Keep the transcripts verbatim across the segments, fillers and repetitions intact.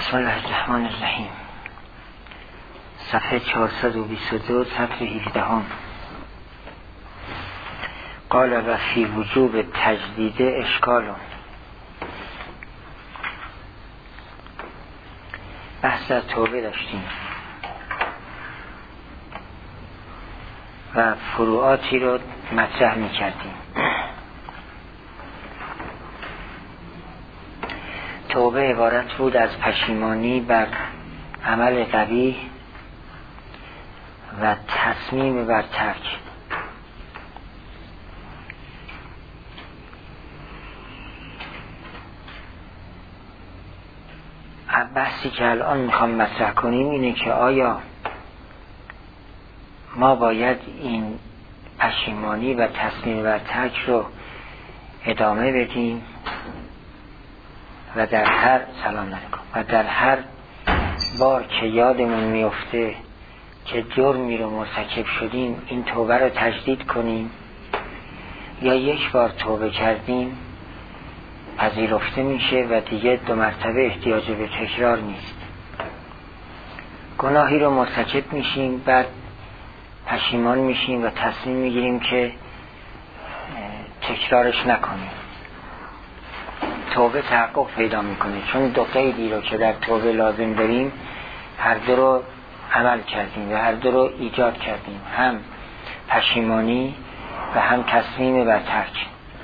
بسم الله الرحمن الرحیم. صفحه چهارصد و بیست و دو سطر هفده هم. قال و فی وجوب تجدید اشکال. بحث از توبه داشتیم و فروعاتی رو مطرح می کردیم. توبه عبارت بود از پشیمانی بر عمل قبیح و تصمیم بر ترک. بحثی که الان میخوام مطرح کنیم اینه که آیا ما باید این پشیمانی و تصمیم بر ترک رو ادامه بدیم و در هر سلام علیکم و در هر بار که یادمون میفته که جرمی رو مرتکب شدیم این توبه رو تجدید کنیم، یا یک بار توبه کردیم پذیرفته میشه و دیگه دو مرتبه احتیاج به تکرار نیست. گناهی رو مرتکب میشیم، بعد پشیمان میشیم و تصمیم میگیریم که تکرارش نکنیم. توبه تحقق پیدا میکنه، چون دو قیدی رو که در توبه لازم داریم هر دو رو عمل کردیم و هر دو رو ایجاد کردیم، هم پشیمانی و هم تصمیم بر ترک.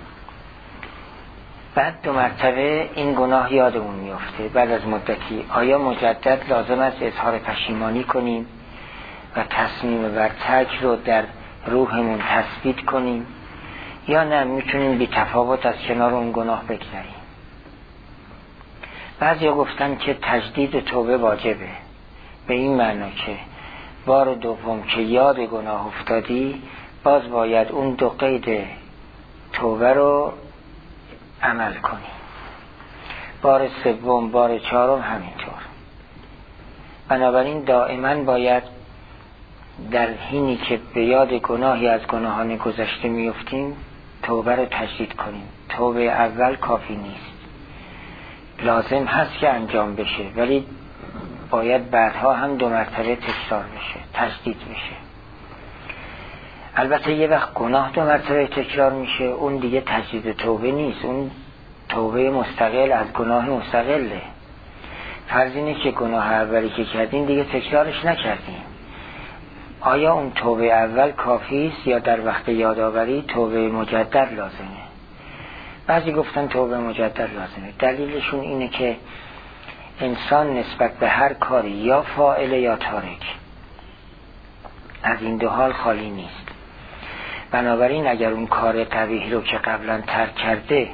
بعد دو مرتبه این گناه یادمون میفته بعد از مدتی، آیا مجدد لازم است اظهار پشیمانی کنیم و تصمیم بر ترک رو در روحمون تثبیت کنیم، یا نه میتونیم بی تفاوت از کنار اون گناه بگذریم؟ بعضی ها گفتن که تجدید توبه واجبه، به این معنا که بار دوم که یاد گناه افتادی باز باید اون دو قید توبه رو عمل کنی، بار سوم بار چهارم همینطور. بنابراین دائما باید در حینی که به یاد گناهی از گناهان گذشته میفتیم توبه رو تجدید کنیم. توبه اول کافی نیست، لازم هست که انجام بشه، ولی باید بعدها هم دو مرتبه تکرار بشه، تجدید بشه. البته یه وقت گناه دو مرتبه تکرار میشه اون دیگه تجدید توبه نیست، اون توبه مستقل از گناه مستقله. فرض اینه که گناه اولی که کردیم دیگه تکرارش نکردیم، آیا اون توبه اول کافی است یا در وقت یادآوری توبه مجدد لازمه؟ بعضی گفتن توبه مجدد لازمه. دلیلشون اینه که انسان نسبت به هر کاری یا فاعل یا تارک از این دو حال خالی نیست. بنابراین اگر اون کار قبیح رو که قبلا ترک کرده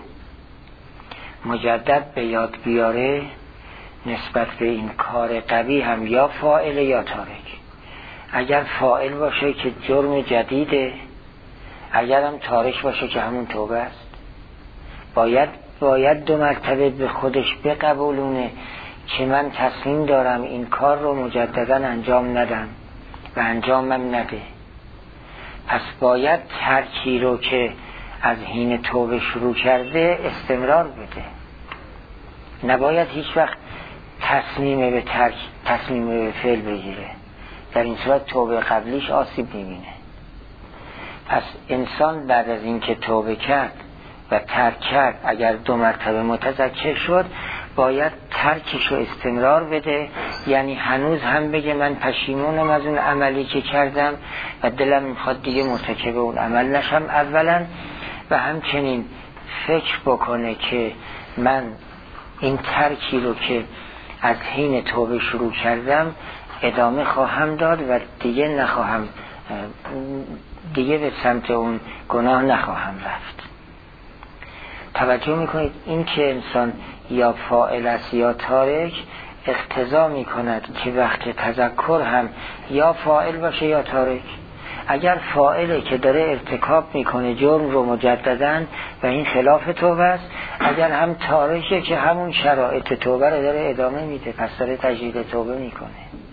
مجدد به یاد بیاره، نسبت به این کار قبیح هم یا فاعل یا تارک، اگر فاعل باشه که جرم جدیده، اگر هم تارک باشه که همون توبه است، باید باید دو مرتبه به خودش بقبولونه که من تصمیم دارم این کار رو مجددا انجام ندم و انجامم نده. پس باید ترکی رو که از حین توبه شروع کرده استمرار بده، نباید هیچ وقت تصمیم به ترک تصمیم به فعل بگیره، در این صورت توبه قبلیش آسیب میبینه. پس انسان بعد از اینکه توبه کرد و ترک کرد اگر دو مرتبه متذکر شد باید ترکش رو استمرار بده، یعنی هنوز هم بگه من پشیمونم از اون عملی که کردم و دلم میخواد دیگه مرتکب اون عمل نشم اولا، و همچنین فکر بکنه که من این ترکی رو که از حین توبه شروع کردم ادامه خواهم داد و دیگه نخواهم دیگه به سمت اون گناه نخواهم رفت. توجه میکنید این که انسان یا فاعل است یا تارک اقتضا میکند که وقت تذکر هم یا فاعل باشه یا تارک. اگر فاعله که داره ارتکاب میکنه جرم رو مجدداً و این خلاف توبه است، اگر هم تارکه که همون شرایط توبه رو داره ادامه میده، پس داره تجدید توبه میکنه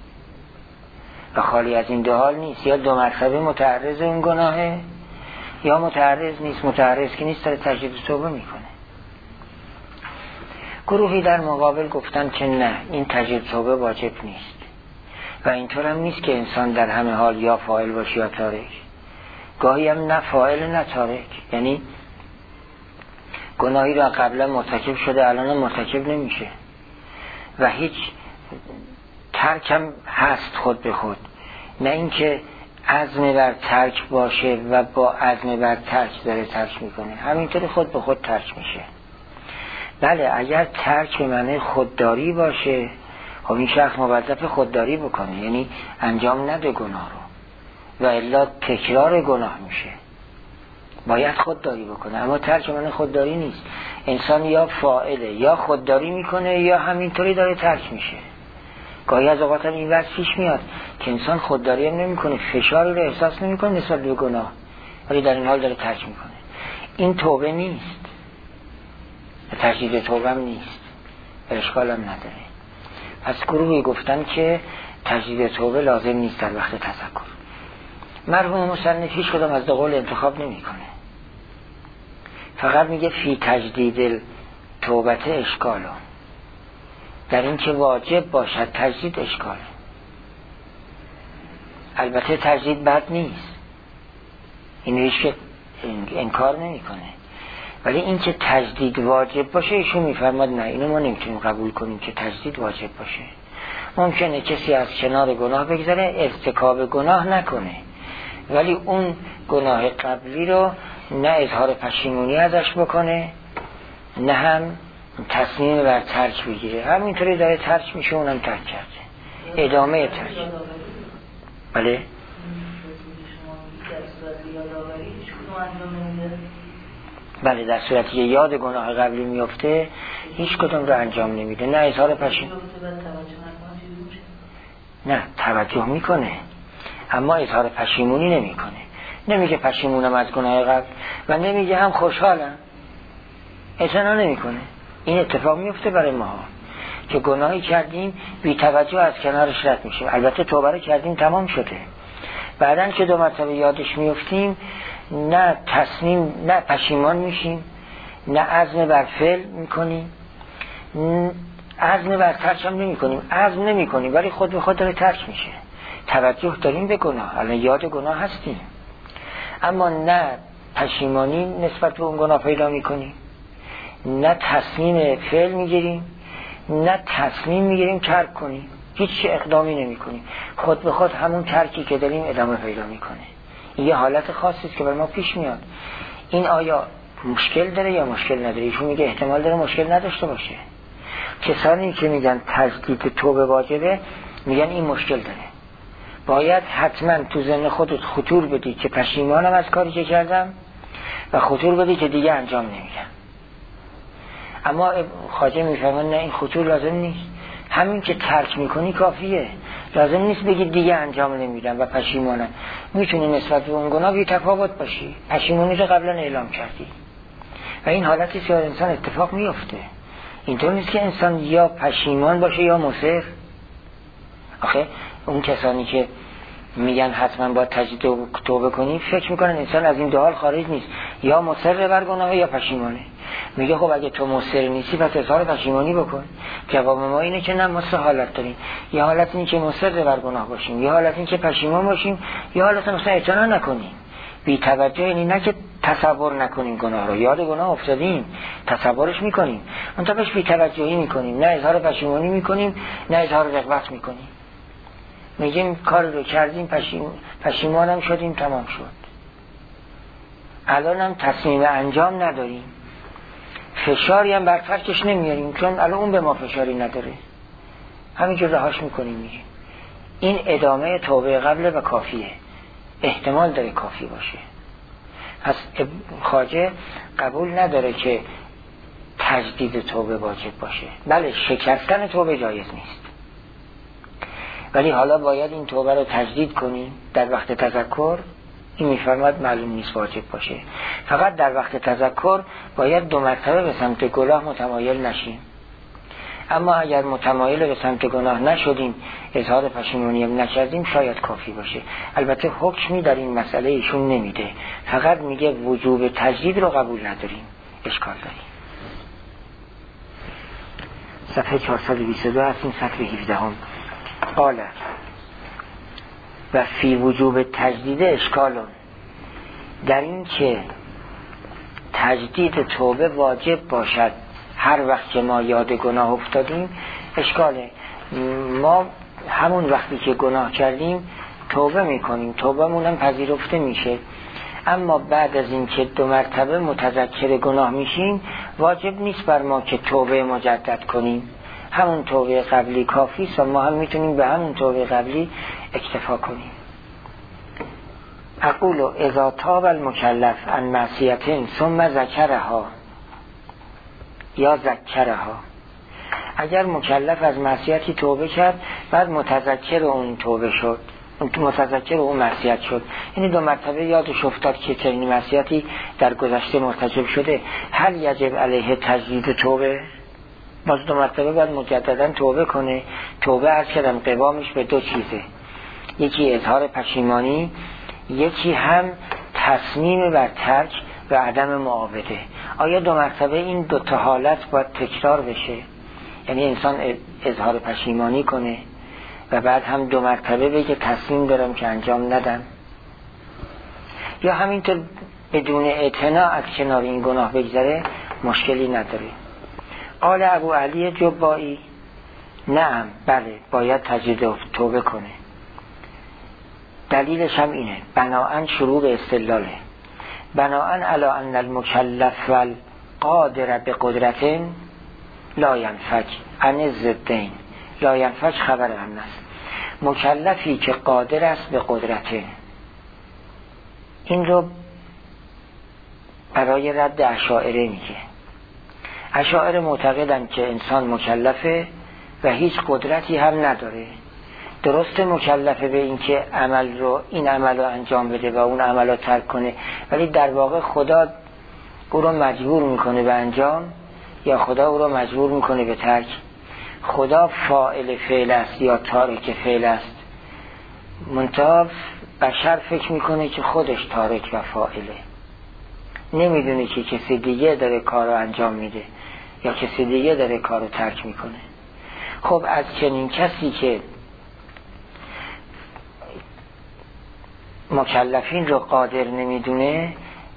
و خالی از این دو حال نیست، یا دو مرتبه متعرض اون گناهه یا متعرض نیست. متعرض که نیست داره تجدید توبه میکنه. گروهی در مقابل گفتن که نه، این تجدید توبه واجب نیست و اینطور هم نیست که انسان در همه حال یا فاعل باشه یا تارک. گاهی هم نه فاعل نه تارک، یعنی گناهی را قبلا مرتکب شده الان مرتکب نمیشه و هیچ ترکم هست خود به خود، نه اینکه عزم بر ترک باشه و با عزم بر ترک داره ترک میکنه، همینطوری خود به خود ترک میشه. بله اگر ترک به معنی خودداری باشه، خب این شخص موظف خودداری بکنه، یعنی انجام نده گناه رو و الا تکرار گناه میشه، باید خودداری بکنه. اما ترک معنی خودداری نیست، انسان یا فاعله یا خودداری میکنه یا همینطوری داره ترک میشه. گاهی از اوقات هم این وقت پیش میاد که انسان خودداری هم نمیکنه، فشاری رو احساس نمیکنه نسبت به گناه، ولی در این حال داره ترک میکنه. این توبه نیست، تجدید توبه هم نیست، اشکال هم نداره. پس گروهی گفتن که تجدید توبه لازم نیست در وقت تذکر. مرحوم مصنف هیچ کدام از دو قول انتخاب نمیکنه، فقط میگه فی تجدید توبت اشکالو، در این که واجب باشد تجدید اشکال. البته تجدید بد نیست، اینو هیچ انکار نمیکنه، ولی این که تجدید واجب باشه ایشون میفرماد نه، اینو ما نمیتونیم قبول کنیم که تجدید واجب باشه. ممکنه کسی از کنار گناه بگذره، ارتکاب گناه نکنه، ولی اون گناه قبلی رو نه اظهار پشیمونی ازش بکنه، نه هم تصمیم بر ترک بگیره، همینطوری داره ترک میشه، اونم ترک کرده، ادامه ترک. بله بله در صورتی که یاد گناه قبلی میفته هیچ کدوم رو انجام نمیده، نه اظهار پشیمونی، نه توجه میکنه اما اظهار پشیمونی نمیکنه، نمیگه پشیمونم از گناه قبل و نمیگه هم خوشحالم، اعتنا نمیکنه. این اتفاق میفته برای ما که گناهی کردیم بی توجه از کنارش رد میشیم، البته توبه رو کردیم تمام شده، بعدن که دو مرتبه یادش میفتیم نه تصمیم، نه پشیمان میشیم، نه عزم بر فعل میکنیم، عزم بر ترک هم نمی کنیم، عزم نمی کنیم ولی خود به خود داره ترک میشه. توجه داریم به گناه، الان یاد گناه هستیم، اما نه پشیمانی نسبت به اون گناه پیدا می کنیم، نه تصمیم فعل میگیریم، نه تصمیم میگیریم ترک کنیم، هیچ اقدامی نمی کنیم، خود به خود همون ترکی که داریم ادامه پیدا میکنه. این یه حالت خاصی است که بر ما پیش میاد. این آیا مشکل داره یا مشکل نداره؟ ایشون میگه احتمال داره مشکل نداشته باشه. کسانی که میگن تجدید توبه واجبه میگن این مشکل داره، باید حتما تو ذهن خودت خطور بدی که پشیمانم از کاری که کردم و خطور بدی که دیگه انجام نمیدم. اما خواجه میفهمن نه، این خطور لازم نیست، همین که ترک میکنی کافیه، لازم نیست بگی دیگه انجام نمیدم و پشیمانم. میتونی نسبت به اون گناه بی تفاوت باشی، پشیمانی رو قبلا اعلام کردی و این حالتی که انسان اتفاق میفته. اینطور نیست که انسان یا پشیمان باشه یا مصر. آخه اون کسانی که میگن حتما باید تجدید توبه کنی فکر میکنن انسان از این دو حال خارج نیست، یا مصر بر گناه یا پشیمانه. میگه خب اگه تو مصر نیستی پس اظهار پشیمانی بکن. جواب ما اینه که نه، ما سه حالت داریم، یه حالت اینه که مصر بر گناه باشیم، یه حالت اینه که پشیمان باشیم، یه حالت مثلا اعتنا نکنیم، بی توجه، یعنی نه که تصور نکنیم گناه رو، یاد گناه افتادیم تصورش میکنیم اون تا بهش بی توجهی میکنیم، نه اظهار پشیمانی میکنیم نه اظهار رغبت میکنیم، میگیم کار رو کردیم پشیم... پشیمانم شدیم تمام شد، الان هم تصمیم انجام نداریم، فشاری هم بر ترکش نمیاریم چون الان اون به ما فشاری نداره، همینجور رهاش میکنیم میگیم این ادامه توبه قبله و کافیه، احتمال داره کافی باشه. پس خواجه قبول نداره که تجدید توبه واجب باشه. بله شکستن توبه جایز نیست، ولی حالا باید این توبه رو تجدید کنیم در وقت تذکر، این میفرماد معلوم نیست واجب باشه، فقط در وقت تذکر باید دو مرتبه به سمت گناه متمایل نشیم. اما اگر متمایل به سمت گناه نشدیم، اظهار پشیمانی هم نکردیم، شاید کافی باشه. البته حکمی در این مسئله ایشون نمیده، فقط میگه وجوب تجدید رو قبول نداریم، اشکال داریم. صفحه چهارصد و بیست و دو هستیم، سطر هفده هم. قال و فی وجوب تجدید اشکالون، در این که تجدید توبه واجب باشد هر وقت که ما یاد گناه افتادیم اشکاله. ما همون وقتی که گناه کردیم توبه میکنیم، توبه مونم پذیرفته میشه، اما بعد از این که دو مرتبه متذکر گناه میشیم واجب نیست بر ما که توبه مجدد کنیم، همون توبه قبلی کافی است و ما هم میتونیم به همون توبه قبلی اکتفا کنیم. اقول اذا تاب المکلف عن معصیت ثم ذکرها یا ذکرها، اگر مکلف از معصیتی توبه کرد بعد متذکر اون توبه شد، متذکر اون معصیت شد، یعنی دو مرتبه یادش افتاد که چنین معصیتی در گذشته مرتکب شده، هل یجب علیه تجدید توبه؟ باز دو مرتبه باید مجددا توبه کنه. توبه عرض کردم قوامش به دو چیزه، یکی اظهار پشیمانی، یکی هم تصمیم بر ترک و عدم معاوده. آیا دو مرتبه این دو تا حالت باید تکرار بشه؟ یعنی انسان اظهار پشیمانی کنه و بعد هم دو مرتبه بگه تصمیم دارم که انجام ندم، یا همینطور بدون اعتنا از کنار این گناه بگذره مشکلی نداره؟ قال ابو علی جبایی نعم، بله باید تجدید توبه کنه. دلیلش هم اینه، بناءً شروع به استدلاله، بناءً علی ان المکلف والقادر بقدرت لا ینفک عن الضدین، لا ینفک خبر هم است، مکلفی که قادر است به قدرته، این رو برای رد اشاعره میگه. اشاعره معتقدن که انسان مکلفه و هیچ قدرتی هم نداره. درسته مکلفه به این که عمل رو این عمل رو انجام بده و اون عمل رو ترک کنه، ولی در واقع خدا او رو مجبور میکنه به انجام یا خدا او رو مجبور میکنه به ترک؟ خدا فاعل فعل است یا تارک فعل است؟ منتها بشر فکر میکنه که خودش تارک و فاعله، نمیدونه که کسی دیگه داره کار رو انجام میده یا کسی دیگه داره کار رو ترک میکنه. خب از چنین کسی که مکلفین رو قادر نمیدونه،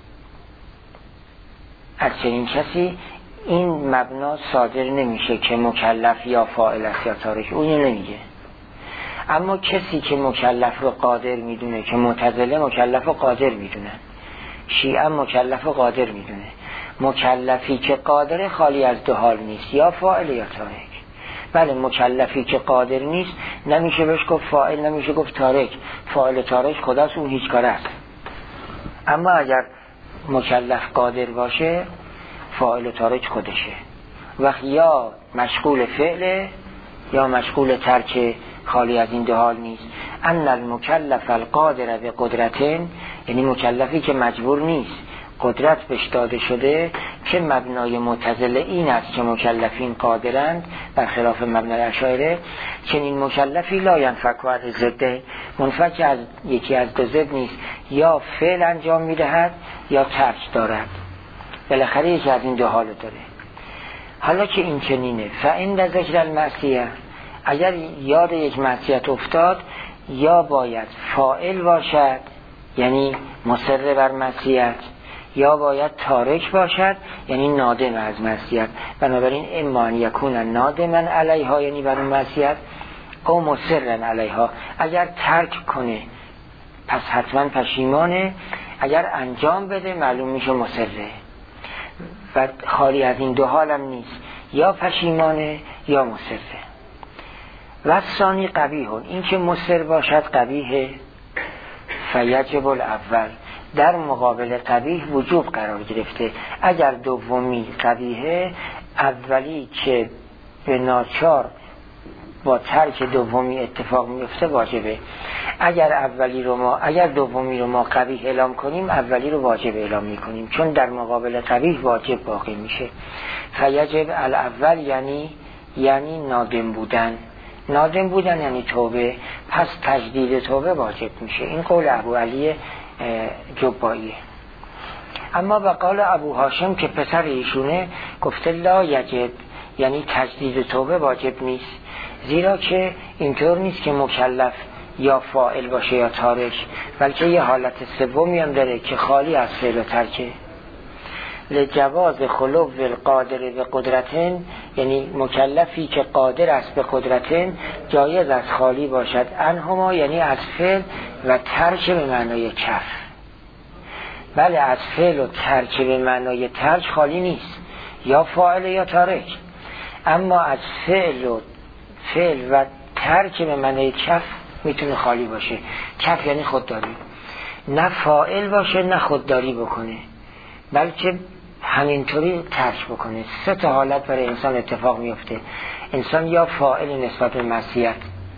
از چنین کسی این مبنا صادر نمیشه که مکلف یا فاعل است یا تارک، اونو نمیگه. اما کسی که مکلف رو قادر میدونه، که معتزله مکلف رو قادر میدونن، شیعه مکلف رو قادر میدونه، مکلفی که قادر خالی از دو حال نیست، یا فاعل یا تارک. بله مکلفی که قادر نیست نمیشه بهش گفت فاعل، نمیشه گفت تارک، فاعل تارک خداست، اون هیچ کاره است. اما اگر مکلف قادر باشه فاعل تارک خودشه، وقت یا مشغول فعله یا مشغول ترک خالی از این دو حال نیست. ان المکلف القادر به قدرتن، یعنی مکلفی که مجبور نیست، قدرت بهش داده شده، که مبنای معتزله این است که مکلفین قادرند برخلاف مبنای اشاعره. چنین مکلفی لا ینفک عن الضد، منفک از یکی از دو ضد نیست، یا فعل انجام میدهد یا ترک دارد، بالاخره یکی از این دو حال داره. حالا که این چنینه، فعند ذکر المعصیه، اگر یاد یک معصیت افتاد یا باید فاعل باشد یعنی مصر بر معصیت، یا باید تارک باشد یعنی نادم از معصیت. بنابراین اما ان یکون نادما علیها یعنی بر معصیت، او مصرا علیها، اگر ترک کنه پس حتما پشیمانه، اگر انجام بده معلوم میشه مصره، و خالی از این دو حالم نیست، یا پشیمانه یا مصره. و ثانی قبیحون، این که مصر باشد قبیحه، فیجب الاول، در مقابل قبیح وجوب قرار گرفته. اگر دومی قبیحه، اولی که به ناچار با ترک دومی اتفاق میفته واجبه. اگر اولی رو ما اگر دومی رو ما قبیح اعلام کنیم، اولی رو واجب اعلام میکنیم، چون در مقابل قبیح واجب باقی میشه. فیجب الاول یعنی یعنی نادم بودن، نادم بودن یعنی توبه، پس تجدید توبه واجب میشه. این قول ابو علی جباییه. اما به قول ابو هاشم که پسر ایشونه گفته لا یجب، یعنی تجدید توبه واجب نیست، زیرا که اینطور نیست که مکلف یا فاعل باشه یا تارک، بلکه یه حالت سومی هم داره که خالی از فعل و ترکه. لجواز خلو القادر به قدرتن، یعنی مکلفی که قادر است به قدرتن جایز از خالی باشد انهما، یعنی از فعل و ترک به معنای کف. بله از فعل و ترک به معنای ترک خالی نیست، یا فاعل یا تارک، اما از فعل و فعل و ترک به معنای کف میتونه خالی باشه. کف یعنی خودداری، نه فاعل باشه نه خودداری بکنه، بلکه همینطوری ترک بکنه. سه تا حالت برای انسان اتفاق میفته. انسان یا فاعل نسبت به معصیت،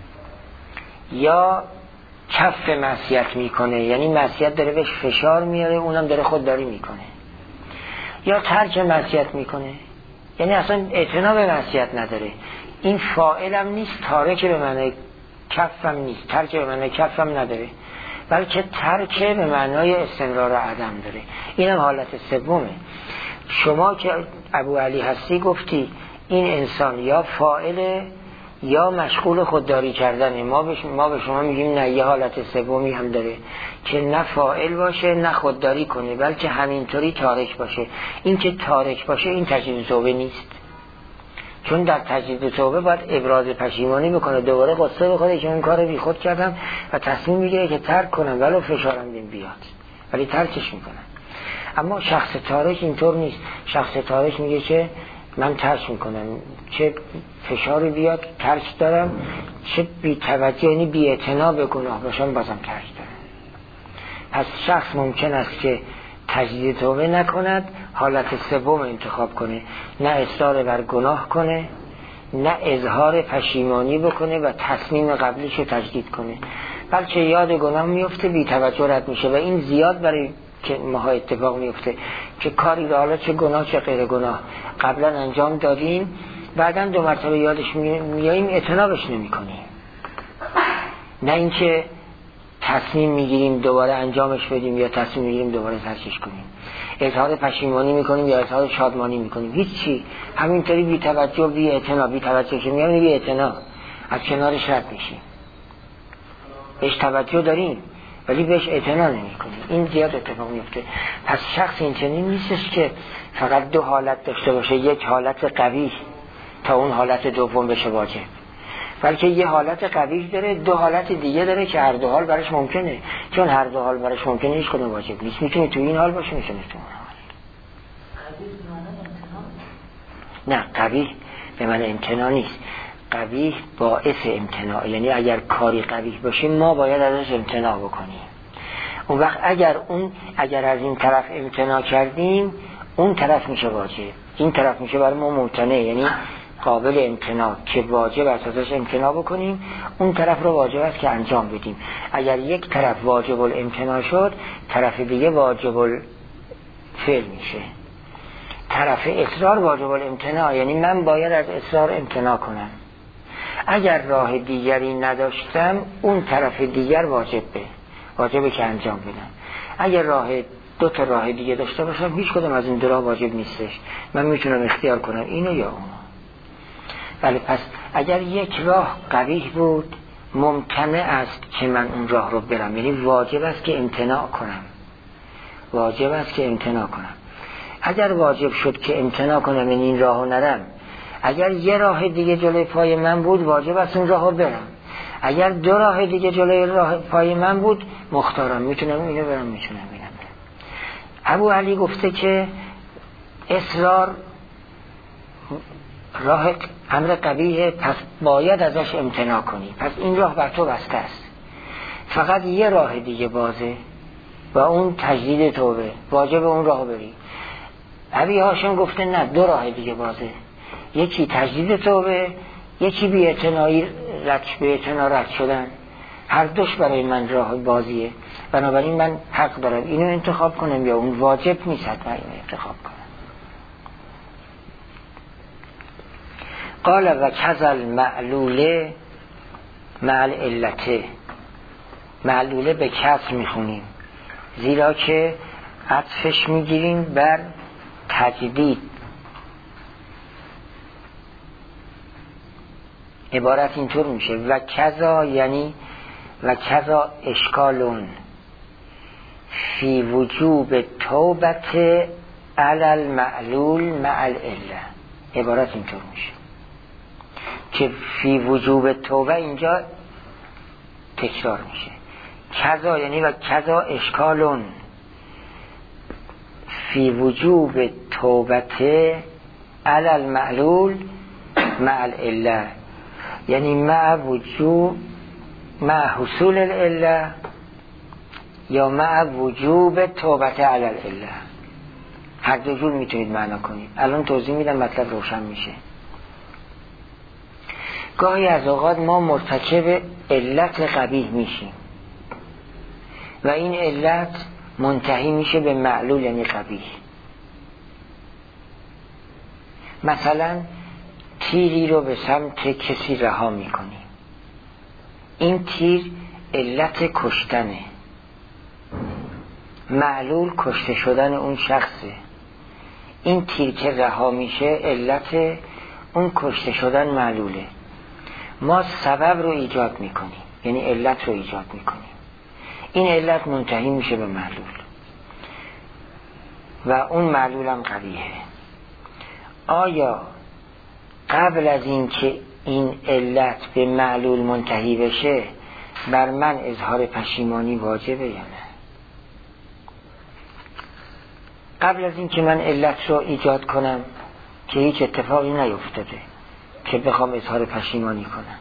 یا کف معصیت میکنه، یعنی معصیت داره بهش فشار میاره اونم داره خودداری میکنه، یا ترک معصیت میکنه، یعنی اصلا اعتنا به معصیت نداره. این فاعل هم نیست، تارک به معنای کف هم نیست، ترک به معنای کف هم نداره، بلکه ترک به معنای استمرار و عدم داره. اینم حالت سومه. شما که ابو علی هستی گفتی این انسان یا فاعل یا مشغول خودداری کردنه، ما به ما به شما میگیم نه، یه حالت سومی هم داره که نه فاعل باشه نه خودداری کنه، بلکه همینطوری تارک باشه. این که تارک باشه این تجدید توبه نیست، چون در تجدید توبه باید ابراز پشیمانی بکنه، دوباره قصه بخوره که اون کار بی خود کردم و تصمیم میگیره که ترک کنم ولو فشارم بیم بیاد، ولی ترکش میکنه. اما شخص تارک اینطور نیست. شخص تارک میگه که من ترک میکنم، چه فشاری بیاد ترک دارم، چه بی توجه یعنی بی اعتنا به گناه باشم بازم ترک دارم. پس شخص ممکن است که تجدید توبه نکند، حالت سوم انتخاب کنه، نه اصرار بر گناه کنه، نه اظهار پشیمانی بکنه و تصمیم قبلیش رو تجدید کنه، بلکه یاد گناه میفته بی توجه رد میشه. و این زیاد برای که ماها اتفاق میفته که کاری رو حالا چه گناه چه غیر گناه قبلا انجام دادیم، بعدا دو مرتبه یادش میاییم اعتنابش نمی کنیم، نه اینکه تصمیم میگیریم دوباره انجامش بدیم یا تصمیم میگیریم دوباره ترکش کنیم، اظهار پشیمانی میکنیم یا اظهار شادمانی میکنیم، هیچی، همینطوری بی توجه بی اعتنا. بی توجه که میگم بی اعتنا، از کنارش رد میشیم، بهش توجه داریم ولی بهش اعتنا نمی کنیم. این زیاد اتفاق میفته. پس شخص این چنین نیستش که فقط دو حالت داشته باشه، یک حالت قوی تا اون حالت دوم بشه واجب، بلکه یه حالت قوی داره، دو حالت دیگه داره که هر دو حال برش ممکنه. چون هر دو حال برش ممکنه هیچ کدوم واجب نیست، میتونه تو این حال باشه میتونه تو اون حال. نه، قوی به معنی امتناع نیست، قوی باعث امتناع، یعنی اگر کاری قوی باشه ما باید ازش امتناع بکنیم. اون وقت اگر اون اگر از این طرف امتناع کردیم اون طرف میشه واجب، این طرف میشه برای ما ممتنع، یعنی قابل امتناع که واجب است ازش امتناع بکنیم، اون طرف رو واجب است که انجام بدیم. اگر یک طرف واجب الامتناع شد، طرف دیگه واجب الفعل میشه. طرف اصرار واجب الامتناع، یعنی من باید از اصرار امتناع کنم. اگر راه دیگری نداشتم اون طرف دیگر واجبه، واجبه که انجام بدم. اگر راه دو تا راه دیگه داشته باشم هیچ کدوم از این دو راه واجب نیستش، من میتونم اختیار کنم اینو یا اونو. ولی پس اگر یک راه قوی بود ممکنه است که من اون راه رو برم، یعنی واجب است که امتناع کنم، واجب است که امتناع کنم. اگر واجب شد که امتناع کنم یعنی این راه رو نرم، اگر یه راه دیگه جلوی پای من بود واجب است اون راه رو برم. اگر دو راه دیگه جلوی راه پای من بود مختارم، میتونم اینو برم میتونم اینو برم. ابو علی گفته که اصرار راه امر قبیحه، پس باید ازش امتناع کنی، پس این راه بر تو بسته است، فقط یه راه دیگه بازه و اون تجدید توبه، واجب اون راه بری. ابی هاشم گفته نه، دو راه دیگه بازه، یکی تجدید توبه، یکی بی اعتنایی رد به اعتنا رد شدن، هر دوش برای من راه بازیه، بنابراین من حق دارم اینو انتخاب کنم یا اون، واجب نیست حتما اینو انتخاب کنم. قال و کذل معلوله مع العلته، معلوله به کسر میخونیم زیرا که عطفش میگیریم بر تجدید. عبارت اینطور میشه و کذا یعنی و کذا اشکالون فی وجوب توبت علی المعلول مع العله. عبارت اینطور میشه که فی وجوب توبه اینجا تکرار میشه. کذا یعنی و کذا اشکالون فی وجوب توبت علی المعلول مع العله، یعنی مع وجوب مع حصول العله یا مع وجوب توبت علی العله. هر دو جور میتونید معنا کنید. الان توضیح میدم مطلب روشن میشه. گاهی از اوقات ما مرتکب علت قبیح میشیم و این علت منتهی میشه به معلول یعنی قبیح. مثلا تیری رو به سمت کسی رها میکنیم، این تیر علت کشتنه، معلول کشته شدن اون شخصه. این تیر که رها میشه علت اون کشته شدن معلوله. ما سبب رو ایجاد میکنیم یعنی علت رو ایجاد میکنیم، این علت منتهی میشه به معلول و اون معلول هم قبیحه. آیا قبل از این که این علت به معلول منتهی بشه بر من اظهار پشیمانی واجبه یا نه؟ قبل از این که من علت رو ایجاد کنم که هیچ اتفاقی نیفتاده که بخوام اظهار پشیمانی کنم،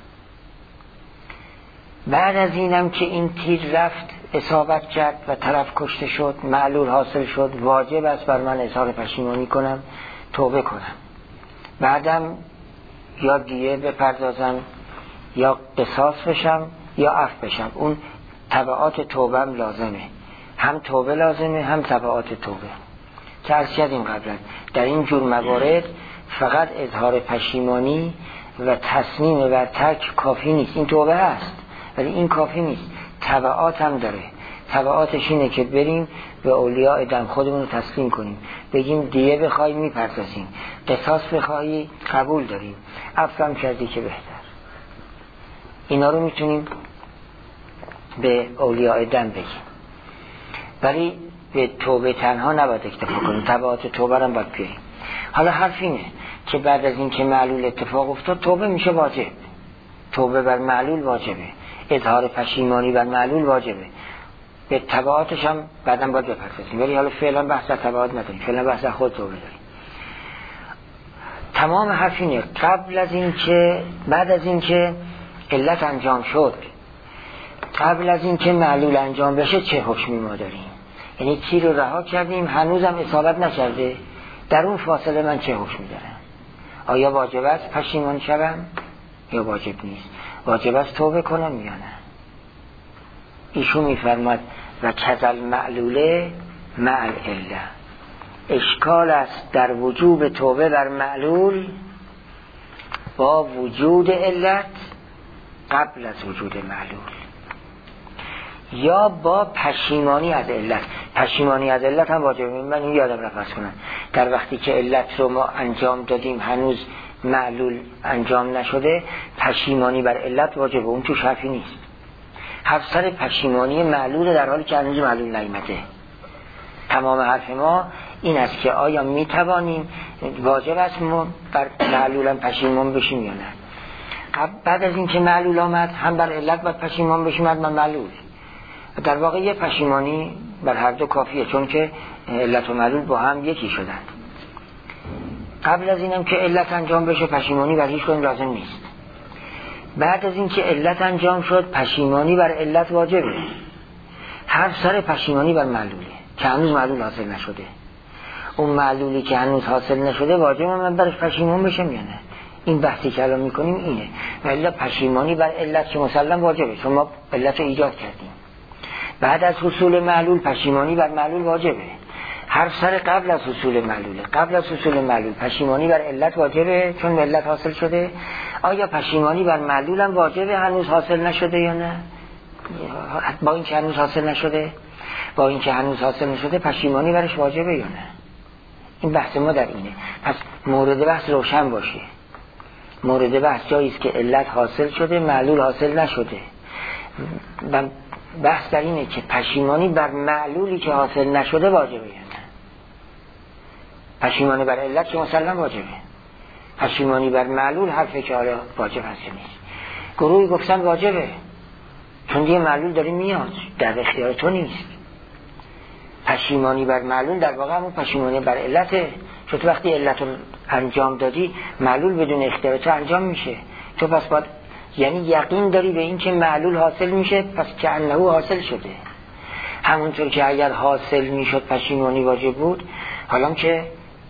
بعد از اینم که این تیر رفت اصابت کرد و طرف کشته شد، معلول حاصل شد، واجب است بر من اظهار پشیمانی کنم، توبه کنم، بعدم یا دیه بپردازم یا قصاص بشم یا عفو بشم. اون تبعات توبه هم لازمه، هم توبه لازمه هم تبعات توبه که از کردیم قبلا. در این جور موارد فقط اظهار پشیمانی و تصمیم بر ترک کافی نیست. این توبه هست ولی این کافی نیست، تبعات هم داره. تبعاتش اینه که بریم به اولیاء دم خودمون رو تسلیم کنیم، بگیم دیه بخوای میپردازیم، قصاص بخوای قبول داریم، عفو هم کردی که بهتر. اینا رو میتونیم به اولیاء دم بگیم، ولی به توبه تنها نباید اکتفا کنیم، تبعات توبه رو هم باید بیاریم. حالا حرف اینه که بعد از این که معلول اتفاق افتاد توبه میشه واجب، توبه بر معلول واجبه، اظهار پشیمانی بر معلول واجبه، به تبعاتش هم بعدم باید بپردازیم، ولی حالا فعلا بحث تبعات نداریم، فعلا بحث خود توبه داریم. تمام حرف اینه قبل از این که بعد از این که علت انجام شد، قبل از این که معلول انجام بشه چه حکمی ما داریم؟ یعنی تیر رو رها کردیم هنوزم اصابت نکرده، در اون فاصله من چه حکمی دارم؟ آیا واجب است پشیمان شوم یا واجب نیست؟ واجب است توبه کنم یا نه؟ ایشون میفرماد و کذل معلوله مع العله، اشکال است در وجوب توبه بر معلول با وجود علت قبل از وجود معلول یا با پشیمانی از علت. پشیمانی از علت هم واجبه. من این یادم رفت فرض کنم در وقتی که علت رو ما انجام دادیم هنوز معلول انجام نشده، پشیمانی بر علت واجبه، اون توش حرفی نیست. حرف سر پشیمانی معلول در حالی که هنوز معلول نیامده. تمام حرف ما این است که آیا میتوانیم واجب است ما بر معلولم پشیمان بشیم یا نه؟ بعد از این که معلول آمد هم بر علت باید پشیمان بشیم هم بر معلول. در واقع یه پشیمانی بر هر دو کافیه، چون که علت و معلول با هم یکی شدن. قبل از اینم که علت انجام بشه پشیمانی بر هیچ کدوم لازم نیست. بعد از این که علت انجام شد پشیمانی بر علت واجبه. هر سر پشیمانی بر معلوله که هنوز معلول حاصل نشده. اون معلولی که هنوز حاصل نشده واجبه من برش پشیمان بشم یا نه؟ این بحثی که الان میکنیم اینه. ولی پشیمانی بر علت که مسلم واجبه، چون ما علت رو ایجاد کردیم. بعد از حصول معلول پشیمانی بر معلول واجبه. هر سر قبل از حصول معلوله، قبل از حصول معلول پشیمانی بر علت واجبه چون علت حاصل شده. آیا پشیمانی بر معلول هم واجبه هنوز حاصل نشده یا نه؟ با این که هنوز حاصل نشده، با این که هنوز حاصل نشده پشیمانی برش واجبه یا نه؟ این بحث ما در اینه. پس مورد بحث روشن باشه. مورد بحث جایی است که علت حاصل شده معلول حاصل نشده. و بحث در اینه که پشیمانی بر معلولی که حاصل نشده واجبه یا نه. پشیمانی بر علت که مسلم واجبه، پشیمانی بر معلول حرفه که آیا واجب هست یا نیست. گروهی گفتن واجبه چون دیگه معلول داره میاد، در اختیار تو نیست. پشیمانی بر معلول در واقع همون پشیمانی بر علته، چون تو وقتی علت رو انجام دادی معلول بدون اختیار تو انجام میشه. تو پس باید یعنی یقین داری به این که معلول حاصل میشه، پس که انه حاصل شده. همونطور که اگر حاصل میشد پشیمانی واجب بود، حالا که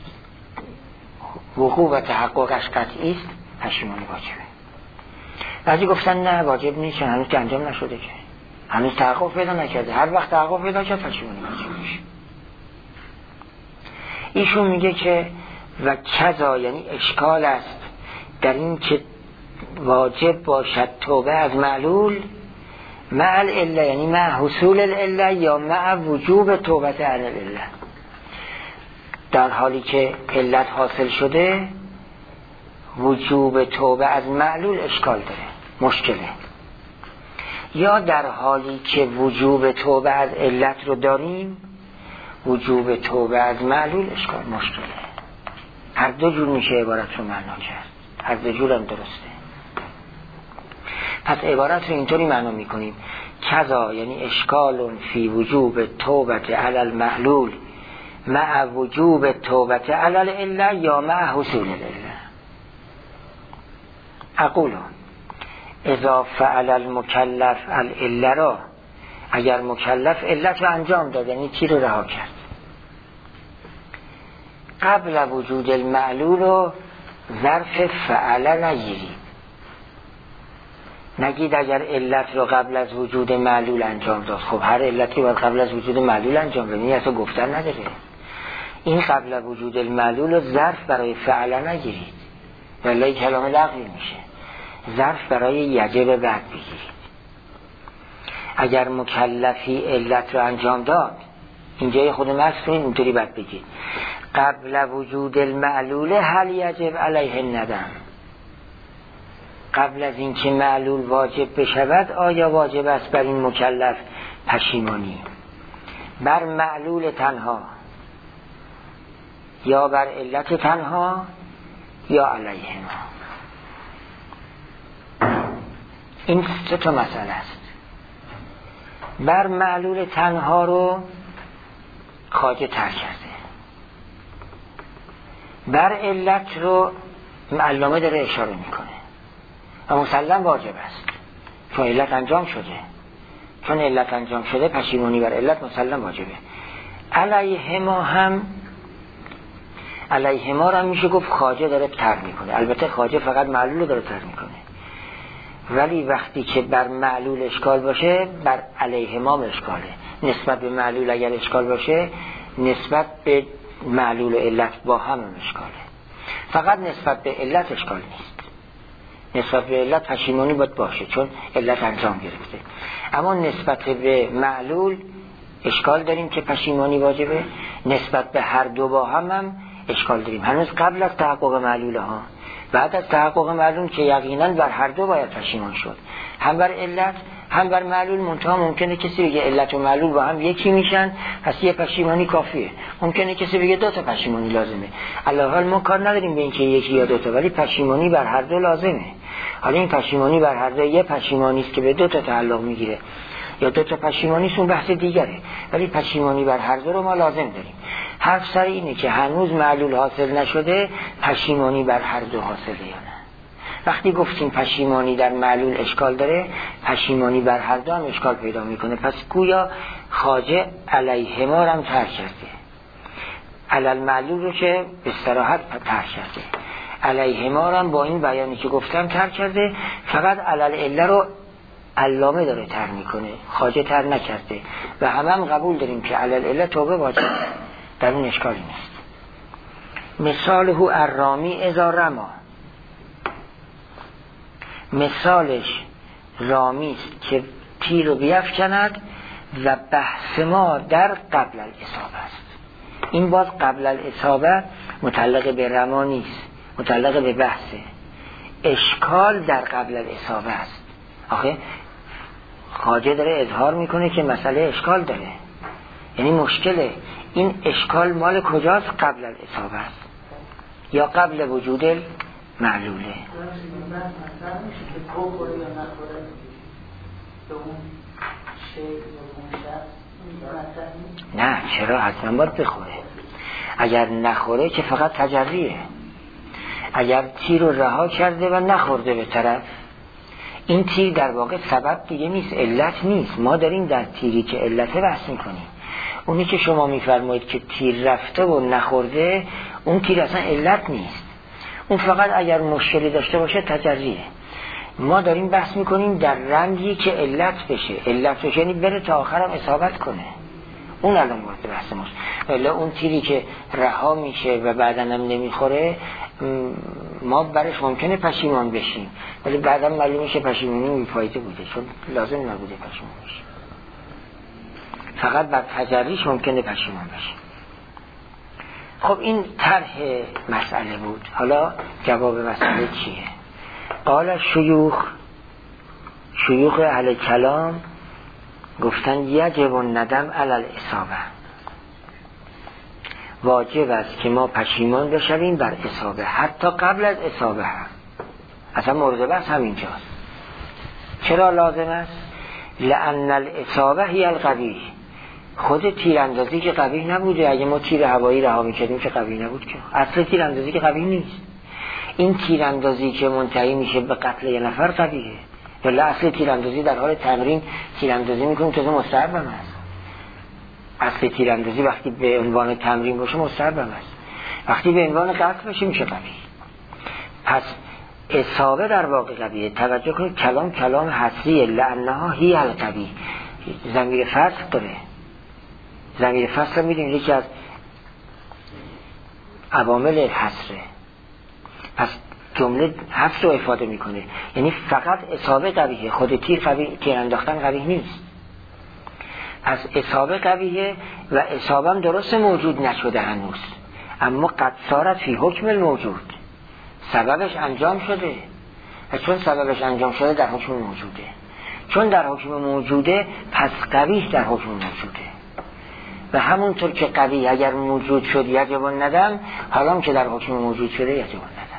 وقوع و تحققش قطعی است پشیمانی واجبه. بعضی گفتن نه واجب نیست، هنوز که انجام نشده، که هنوز تحقق پیدا نکرده، هر وقت تحقق پیدا کرد پشیمانی واجب میشه. ایشون میگه که و کذا یعنی اشکال است در این که واجب باشد توبه از معلول مع العله، یعنی مع حصول العله یا مع وجوب توبت عن العله، در حالی که علت حاصل شده وجوب توبه از معلول اشکال داره، مشکله. یا در حالی که وجوب توبه از علت رو داریم وجوب توبه از معلول اشکال مشکله. هر دو جور میشه عبارت رو معنا کرد، هر دو جور هم درسته. پس عبارت رو اینطوری معنا میکنیم کذا یعنی اشکال فی وجوب توبت علی المعلول مع وجوب توبت علی العله یا مع حصول العله. اقول اذا فعل المکلف العله را، اگر مکلف علت رو انجام داد یعنی چی رو رها کرد، قبل وجود المعلول رو ظرف فعل نگیرید. نگید اگر علت رو قبل از وجود معلول انجام داد. خب هر علتی باید قبل از وجود معلول انجام بده، این اصلا گفتن نداره. این قبل وجود المعلول رو ظرف برای فعل نگیرید، ولی کلام لغوی میشه. ظرف برای یجب بعد بگیرید. اگر مکلفی علت رو انجام داد، اینجای خود مصر اینطوری بعد بگید قبل وجود المعلول هل یجب علیه ندم، قبل از اینکه معلول واجب بشود آیا واجب است بر این مکلف پشیمانی، بر معلول تنها یا بر علت تنها یا علیه ما. این سه تا مسئله است. بر معلول تنها رو خواجه ترک کرده، بر علت رو علامه داره اشاره میکنه و مسلم واجب است چون علت انجام شده، چون علت انجام شده پشیمانی بر علت مسلم واجبه. علیه ما هم علیه ما رو هم میشه گفت خواجه داره ترک میکنه. البته خواجه فقط معلول رو داره ترک میکنه، ولی وقتی که بر معلول اشکال باشه بر علیه ما اشکاله. نسبت به معلول اگر اشکال باشه نسبت به معلول و علت با هم اشکاله، فقط نسبت به علت اشکال نیست. نسبت به علت پشیمانی باید باشه چون علت انجام گرفته، اما نسبت به معلول اشکال داریم که پشیمانی واجبه. نسبت به هر دو با هم هم اشکال داریم، هنوز قبل از تحقق معلول ها. بعد از تحقق معلول که یقینا بر هر دو باید پشیمان شد، هم بر علت هم بر معلول. منتها ممکنه کسی بگه علت و معلول با هم یکی میشن پس یه پشیمانی کافیه، ممکنه کسی بگه دو تا پشیمانی لازمه. علاوه ما کار نداریم به اینکه یکی یا دو تا، ولی پشیمانی بر هر دو لازمه. حالا این پشیمانی بر هر دو یه پشیمانی است که به دو تا تعلق میگیره یا دو تا پشیمانی است اون بحث دیگره، ولی پشیمانی بر هر دو رو ما لازم داریم. حرف سر اینه که هنوز معلول حاصل نشده پشیمانی بر هر دو حاصله یا نه. وقتی گفتیم پشیمانی در معلول اشکال داره، پشیمانی بر هر دو هم اشکال پیدا میکنه. پس گویا خواجه علیه ما هم ترک کرده، علل معلول رو که به صراحت ترک کرده، علیه ما هم با این بیانی که گفتم ترک کرده، فقط علل عله رو علامه داره تر میکنه، خواجه تر نکرده. و همه هم قبول داریم که علل عله توبه واجب، در اون اشکالی نیست. مثاله الرامی اذا رما، مثالش رامی است که تیر رو بیفکند و بحث ما در قبل الاصابه است. این باز قبل الاصابه متعلق به رما نیست، متعلق به بحثه. اشکال در قبل الاصابه است. آخه خواجه داره اظهار میکنه که مسئله اشکال داره، یعنی مشکله. این اشکال مال کجاست؟ قبل الاصابه است یا قبل وجود معلوله؟ نه، چرا؟ حتما باید بخوره. اگر نخوره که فقط تجریه. اگر تیر رو رها کرده و نخورده به طرف، این تیر در واقع سبب دیگه نیست، علت نیست. ما داریم در تیری که علت بحث میکنیم. اونی که شما میفرمایید که تیر رفته و نخورده، اون تیر اصلا علت نیست، اون فقط اگر مشکلی داشته باشه تجریه. ما داریم بحث میکنیم در رنجی که علت بشه. علت بشه یعنی بره تا آخرم اصابت کنه، اون الان مورد بحث ماست. ولی اون تیری که رها میشه و بعداً هم نمیخوره، ما برش ممکنه پشیمان بشیم، ولی بعداً معلوم میشه پشیمانی بی‌فایده بوده، چون لازم نبوده پشیمان بشیم. فقط بر تجریش ممکنه پشیمان بشیم. خب این طرح مسئله بود. حالا جواب مسئله چیه؟ قال شیوخ، شیوخ اهل کلام گفتن یجب الندم علی الاصابه، واجب است که ما پشیمان بشویم بر اصابه، حتی قبل از اصابه هم. اصلا مورد بحث همینجاست. چرا لازم است؟ لأن الاصابه هی القبیح. خود تیراندازی که قبیح نبوده. اگه ما تیر هوایی رها میکردیم که قبیح نبود که. اصل تیراندازی که قبیح نیست. این تیراندازی که منتهی میشه به قتل یه نفر قبیحه. ولی اصل تیراندازی در حال تمرین تیراندازی میکنیم، تازه مستحب هم است. اصل تیراندازی وقتی به عنوان تمرین باشه مستحب هم است. وقتی به عنوان قتل باشه میشه قبیح. پس اصابه در واقع قبیحه. توجه کنید کلام کلام حصریه. لعنها هی القبیح. ضمیر فصل داره. ضمیر فصل میدونید یکی از عوامل حصره. پس جمله حفظ رو افاده میکنه، یعنی فقط اصابه قبیحه، خود تیر قبیح، تیر انداختن قبیح نیست. پس اصابه قبیحه و اصابه هم درست موجود نشده هنوز، اما قد صارت فی حکم الموجود، سببش انجام شده. و چون سببش انجام شده در حکم موجوده، چون در حکم موجوده پس قبیح در حکم موجوده. و همونطور که قبیح اگر موجود شد یجب الندم، حالا که در حکم موجود شده یجب الندم.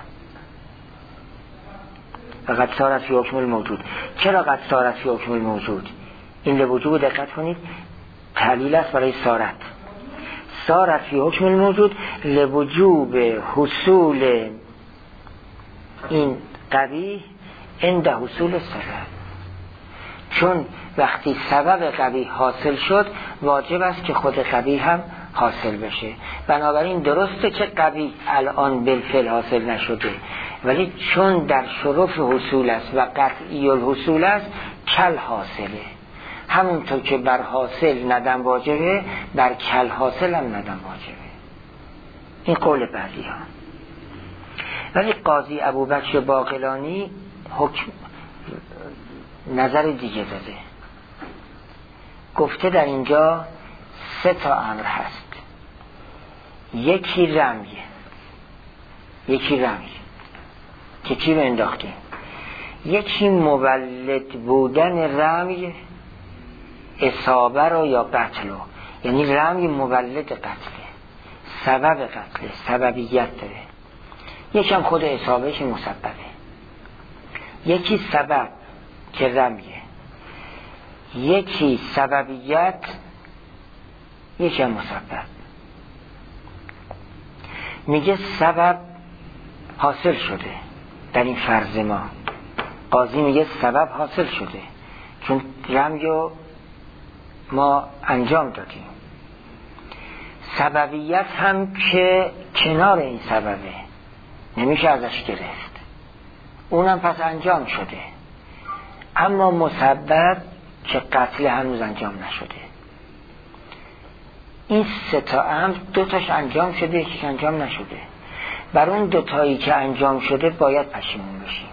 و قد صارت فی حکم الموجود. چرا قد صارت فی حکم الموجود؟ این لوجوب دقت کنید تعلیل است برای صارت. صارت فی حکم الموجود لوجوب حصول این قبیح عند حصول سبب. چون وقتی سبب قبیح حاصل شد واجب است که خود قبیح هم حاصل بشه. بنابراین درسته که قبیح الان بالفعل حاصل نشده، ولی چون در شرف حصول است و قطعی الحصول است کل حاصله. همونطور که بر حاصل ندم واجبه، بر کل حاصل هم ندم واجبه. این قول بعضی ها. ولی قاضی ابوبکر باقلانی حکم نظر دیگه داده. گفته در اینجا سه تا امر هست. یکی رمیه، یکی رمیه که چی رو انداختیم. یکی مولد بودن رمیه، اصابه رو یا قتل رو، یعنی رمی مولد قتله، سبب قتله، سببیت داره. یکی هم خود اصابه که مسببه. یکی سبب که رمیه، یکی سببیت، یکی هم مسبب. میگه سبب حاصل شده در این فرض ما. قاضی میگه سبب حاصل شده چون رمیو ما انجام دادیم. سببیت هم که کنار این سببه، نمیشه ازش گرفت، اونم پس انجام شده. اما مسبب که قتل هنوز انجام نشده. این سه تا امر دو تاش انجام شده، یکیش انجام نشده. بر اون دو تایی که انجام شده باید پشیمون بشیم،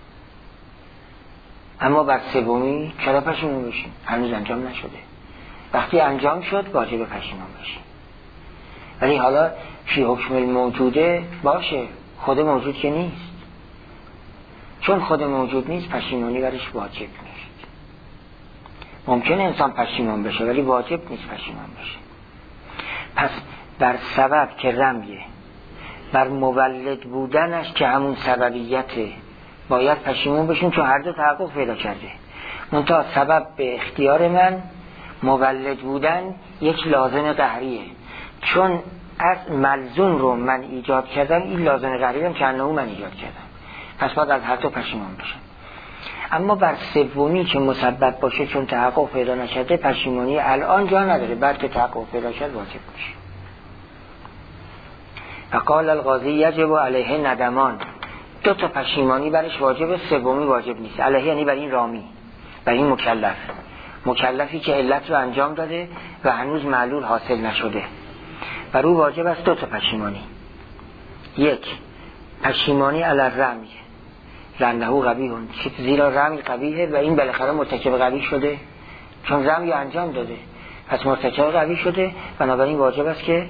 اما بر سومی چرا پشیمون بشیم؟ هنوز انجام نشده. وقتی انجام شد واجب پشیمون بشیم. ولی حالا فی حکم الموجوده باشه، خود موجود که نیست. چون خود موجود نیست پشیمانی برش واجب نیست. ممکنه انسان پشیمان بشه ولی واجب نیست پشیمان بشه. پس بر سبب که رمیه، بر مولد بودنش که همون سببیته، باید پشیمون بشیم چون هر دو تحقق پیدا کرده. منتها سبب به اختیار من، مولد بودن یک لازم قهریه، چون از ملزوم رو من ایجاد کردم، این لازم قهریه هم که انه من ایجاد کردم، پس باید از هر دو پشیمان بشم. اما بر سومی که مسبب باشه چون تحقق پیدا نشده پشیمانی الان جا نداره، بعد که تحقق پیدا شد واجب باشه. فقال القاضی یجب علیه ندمان، دو تا پشیمانی برش واجب، سومی واجب نیست. علیه یعنی بر این رامی، بر این مکلف، مکلفی که علت رو انجام داده و هنوز معلول حاصل نشده، بر او واجب است دو تا پشیمانی. یک، پشیمانی علی الرمی، لانه قبیحون، زیرا رمی قبیحه و این بالاخره مرتکب قبیح شده، چون رمی انجام داده پس مرتکب قبیح شده، بنابراین واجب است که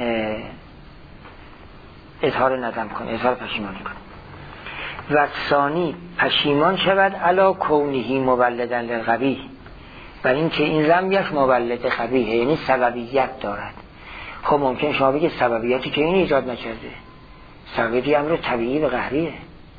اظهار ندم کنه، اظهار پشیمانی کنه. و ثانی، پشیمان شود علی کونهی مولدن للقبیح، بر این که این رمیش مولد قبیحه، یعنی سببیت دارد. خب ممکن شما بگید سببیتی که این ایجاد نکرده، سببیتی امر طبیعی و قهریه.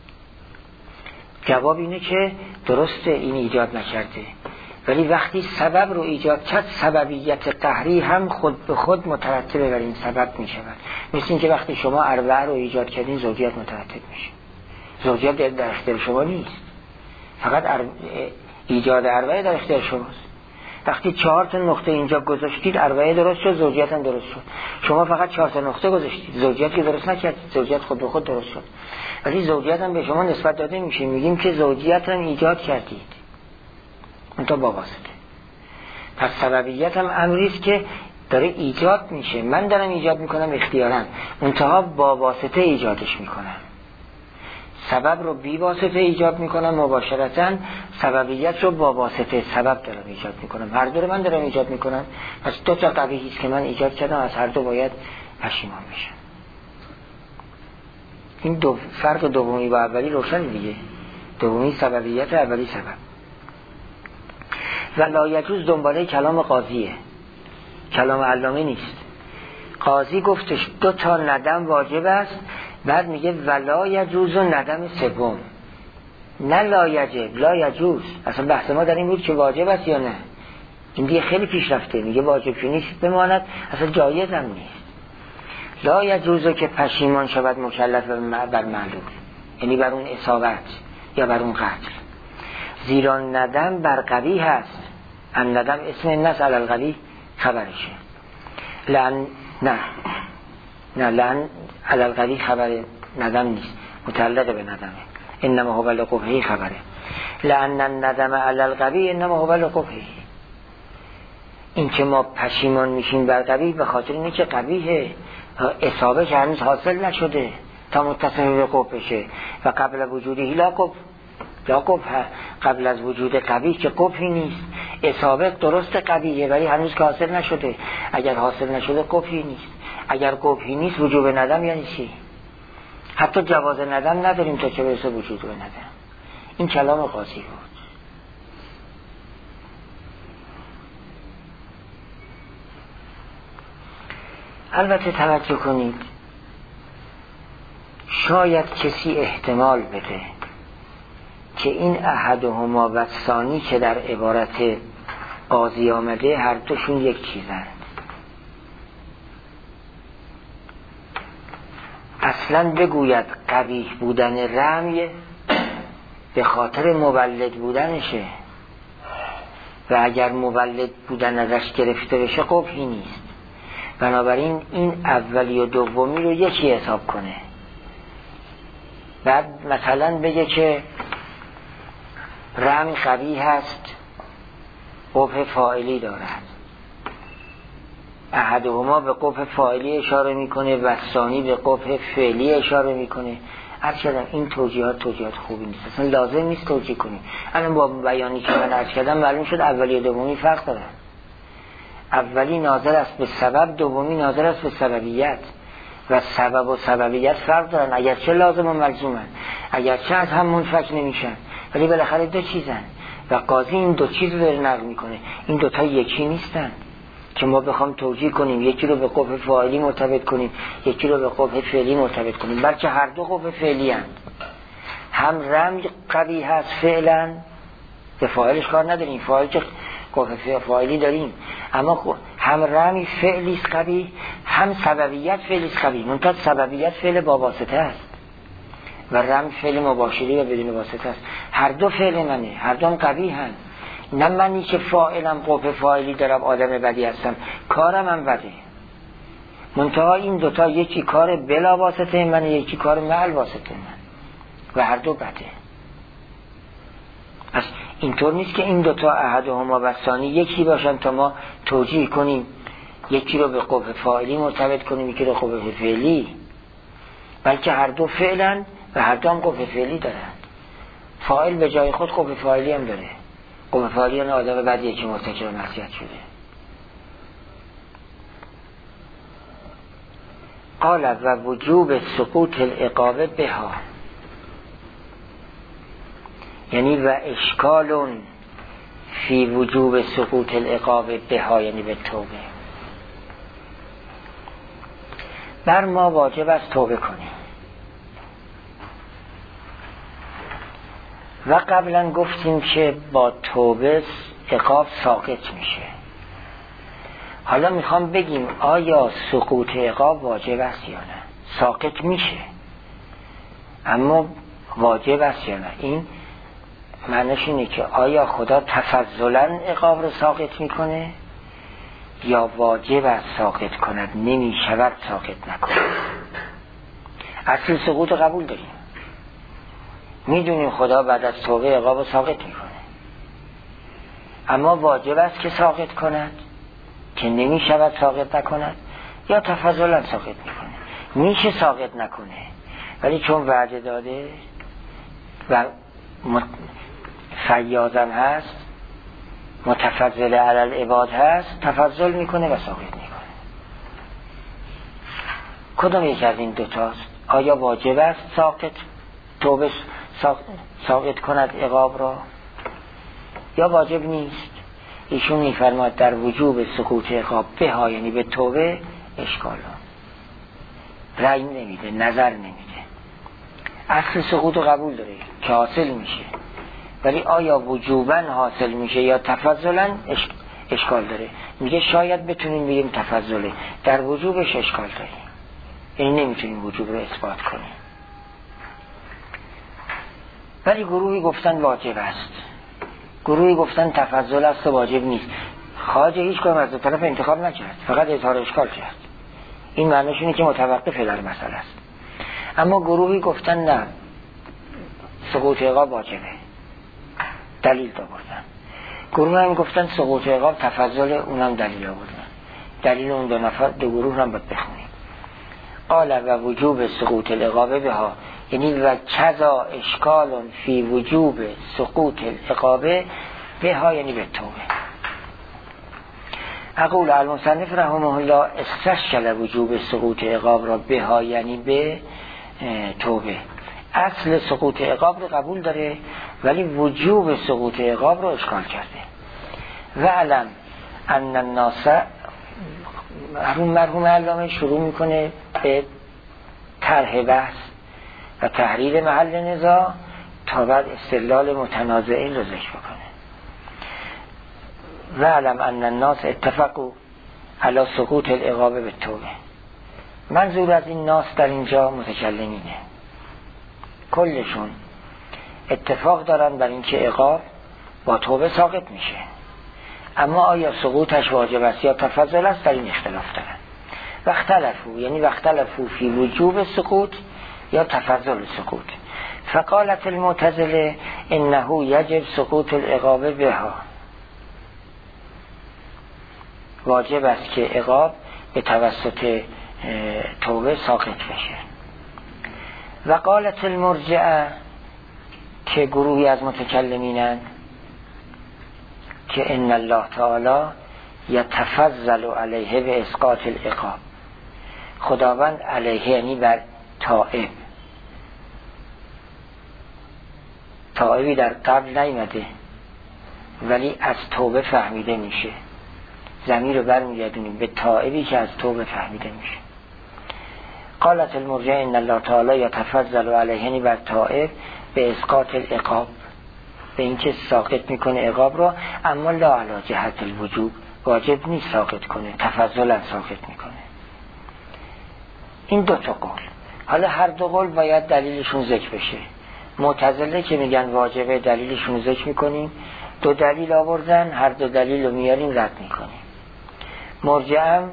جواب اینه که درسته این ایجاد نکرده، ولی وقتی سبب رو ایجاد کرد سببیت قهری هم خود به خود مترتبه بر این سبب می شود. مثل این که وقتی شما اربعه رو ایجاد کردین زوجیت مترتب میشه. زوجیت در اختیار شما نیست، فقط ایجاد اربعه در اختیار شماست. وقتی چهار تا نقطه اینجا گذاشتید اربعه درست شد، زوجیت هم درست شد. شما فقط چهار تا نقطه گذاشتید، زوجیت که درست نکردید، زوجیت خود به خود درست شد. ولی زوجیت هم به شما نسبت داده میشه، میگیم که زوجیت هم ایجاد کردید، اون تا با واسطه. پس سببیت هم امریست که داره ایجاد میشه، من دارم ایجاد میکنم اختیاراً، منتها با واسطه ایجادش میکنم. سبب رو بی واسطه ایجاد میکنم مباشرتاً، سببیت رو با واسطه سبب دارم ایجاد میکنم، هر دو رو من دارم ایجاد میکنم. پس دو تا قبیحیست که من ایجاد کردم، از هر دو باید پشیمان بشم. این دو فرق دومی با اولی روشن دیگه، دومی سببیت، اولی سبب. و لا یجوز دنباله کلام قاضیه، کلام علامه نیست. قاضی گفتش دو تا ندم واجب است، بعد میگه ولا یجوز و ندم سوم، نه لا یجب، لا یجوز. اصلا بحث ما در این بود که واجب است یا نه، این دیگه خیلی پیش رفته، میگه واجب که نیست بماند، اصلا جایز هم نیست. لا یجوزو که پشیمان شود مکلف بر معلول، یعنی بر اون اصابت یا بر اون قتل، زیرا ندم بر قبیح هست. ان ندم اسم الناس علی القبیح خبرشه، لن نه نه لن علی القبیح خبر ندم نیست، متعلق به ندمه، انما هو لقبحه خبره. لان الندم علی القبیح انما هو لقبحه، این که ما پشیمان میشیم بر قبیح به خاطر اینه که قبیحه، اصابه که هنوز حاصل نشده تا متصل به قبح بشه، و قبل وجودی لا قبح، لا قبح، قبل از وجود قبیح که قبحی نیست. اصابه درست قبیحه ولی هنوز که حاصل نشده، اگر حاصل نشده قبحی نیست. اگر قبحی نیست وجوب ندم یعنی چی؟ حتی جواز ندم نداریم تا چه برسه وجود به ندم. این کلام قاضی بود. البته توجه کنید، شاید کسی احتمال بده که این احدهما و ثانی که در عبارت قاضی آمده هر دوشون یک چیزند. اصلا بگوید قبیح بودن رمی به خاطر مولد بودنشه، و اگر مولد بودن ازش گرفته بشه قبحی نیست. بنابراین این اولی و دومی رو یکی حساب کنه، بعد مثلا بگه که رمی قبیح هست، قبح فاعلی دارد. احدهما به قبح فاعلی اشاره میکنه و ثانی به قبح فعلی اشاره میکنه. عرض کردم این توجیهات توجیهات خوبی نیست، اصلا لازم نیست توجیه کنیم. الان با بیانی که من عرض کردم معلوم شد اولی و دومی فرق دارن. اولی ناظر است به سبب، دومی ناظر است به سببیت. و سبب و سببیت فرق دارن، اگرچه لازم و ملزومن، اگرچه از هم منفک نمیشن، ولی بالاخره دو چیزن و قاضی این دو چیز رو داره نقل میکنه. این دوتا یکی نیستن که ما بخوام توجیه کنیم یکی رو به قوه فاعلی مرتبط کنیم یکی رو به قوه فعلی مرتبط کنیم، بلکه هر دو قوه فعلی هستند. هم رمی قوی هست فعلا، به فاعلش کار نداریم، فاعل که قوه فاعلی داریم، اما هم رمی فعلی است قوی، هم سببیت فعلی است قوی. منتها سببیت فعل با واسطه است و رم فعل مباشری و بدون واسطه است. هر دو فعل منه، هر دو هم قوی هستند. نه منی که فاعلم قوه فاعلی دارم آدم بدی هستم، کارم هم بده. منتها این دوتا یکی کار بلا واسطه منه، یکی کار مع واسطه من و هر دو بده. پس اینطور نیست که این دوتا احدهما و ثانی یکی باشن تا ما توجیه کنیم یکی رو به قوه فاعلی مرتبط کنیم یکی رو قوه فعلی، بلکه هر دو فعلن و هر دو هم قوه فعلی دارن. فاعل به جای خود قوه فاعلی هم داره. قوه فاعلی یعنی آدم بدیه که مرتکب معصیت شده. قال و وجوب سقوط العقاب بها، یعنی و اشکال فی وجوب سقوط العقاب بها، یعنی به توبه. بر ما واجب است توبه کنیم و قبلا گفتیم که با توبه عقاب ساقط میشه. حالا میخوام بگیم آیا سقوط عقاب واجب است یا نه؟ ساقط میشه اما واجب است یا نه؟ این معنیش اینه که آیا خدا تفضلا عقاب رو ساقط میکنه یا واجب است ساقط کند، نمیشود ساقط نکنه. اصل سقوط قبول داریم، میدونیم خدا بعد از توبه عقاب رو ساقط میکنه، اما واجب است که ساقط کند که نمیشود ساقط نکند یا تفضلا ساقط میکنه؟ میشه ساقط نکنه ولی چون وعده داده و فیاضم هست متفضل علی العباد هست تفضل میکنه و ساقط میکنه. کدام یک از این دوتاست؟ آیا واجب است ساقط توبه ساقط کند عقاب را یا واجب نیست؟ ایشون میفرماید در وجوب سقوط عقاب بها، یعنی به توبه، اشکال رأی نمیده، نظر نمیده. اصل سقوط رو قبول داره که حاصل میشه، ولی آیا وجوباً حاصل میشه یا تفضلاً اشکال داره. میگه شاید بتونیم بگیم تفضله، در وجوبش اشکال داریم، این نمیتونیم وجوب رو اثبات کنیم. ولی گروهی گفتن واجب است، گروهی گفتن تفضل است و واجب نیست. خواجه هیچ کدوم از دو طرف انتخاب نکرد، فقط اظهار اشکال کرد. این معنیش اینه که متوقف در مسئله است. اما گروهی گفتن نه، سقوط عقاب واجبه، دلیل آوردن. گروه هم گفتن سقوط عقاب تفضل، اونم دلیل آوردن. دلیل اون دو نفر دو گروه هم باید بخونیم. قال و وجوب سقوط العقاب بها، یعنی و کذا اشکال فی وجوب سقوط العقاب بها، یعنی به توبه. اقول المصنف رحمه الله استشکل وجوب سقوط عقاب را بها، یعنی به توبه. اصل سقوط عقاب رو قبول داره ولی وجوب سقوط عقاب رو اشکال کرده. و علم ان الناس، مرحوم مرحوم علامه شروع میکنه به طرح بحث و تحریر محل نزاع تا بعد استدلال متنازعین رو ذکر بکنه. و علم ان الناس اتفقوا علی سقوط العقاب به توبه. منظور از این ناس در اینجا متکلمینه، کلشون اتفاق دارن بر اینکه عقاب با توبه ساقط میشه، اما آیا سقوطش واجب است یا تفضل است در این اختلاف دارن. و اختلفو، یعنی و اختلفو فی وجوب سقوط یا تفضل سقوط. فقالت المعتزله انه یجب سقوط العقاب بها، واجب است که عقاب به توسط توبه ساقط بشه. و قالت المرجعه، که گروهی از متکلمینن، که ان الله تعالی یتفضل علیه به اسقاط العقاب، خداوند علیه یعنی بر تائب. تائبی در قبل نیامده ولی از توبه فهمیده میشه. ضمیر رو برمیگردونیم به تائبی که از توبه فهمیده میشه. قالت المرجع ان الله تعالی یتفضل علیه یعنی بر تائب به اسقاط العقاب، به اینکه ساقط میکنه عقاب رو، اما لا علی جهت الوجوب، واجب نیست ساقط کنه، تفضلا ساقط میکنه. این دو تا قول. حالا هر دو قول باید دلیلشون ذکر بشه. معتزله که میگن واجبه دلیلشون ذکر میکنیم، دو دلیل آوردن، هر دو دلیل رو میاریم رد میکنیم. مرجعه هم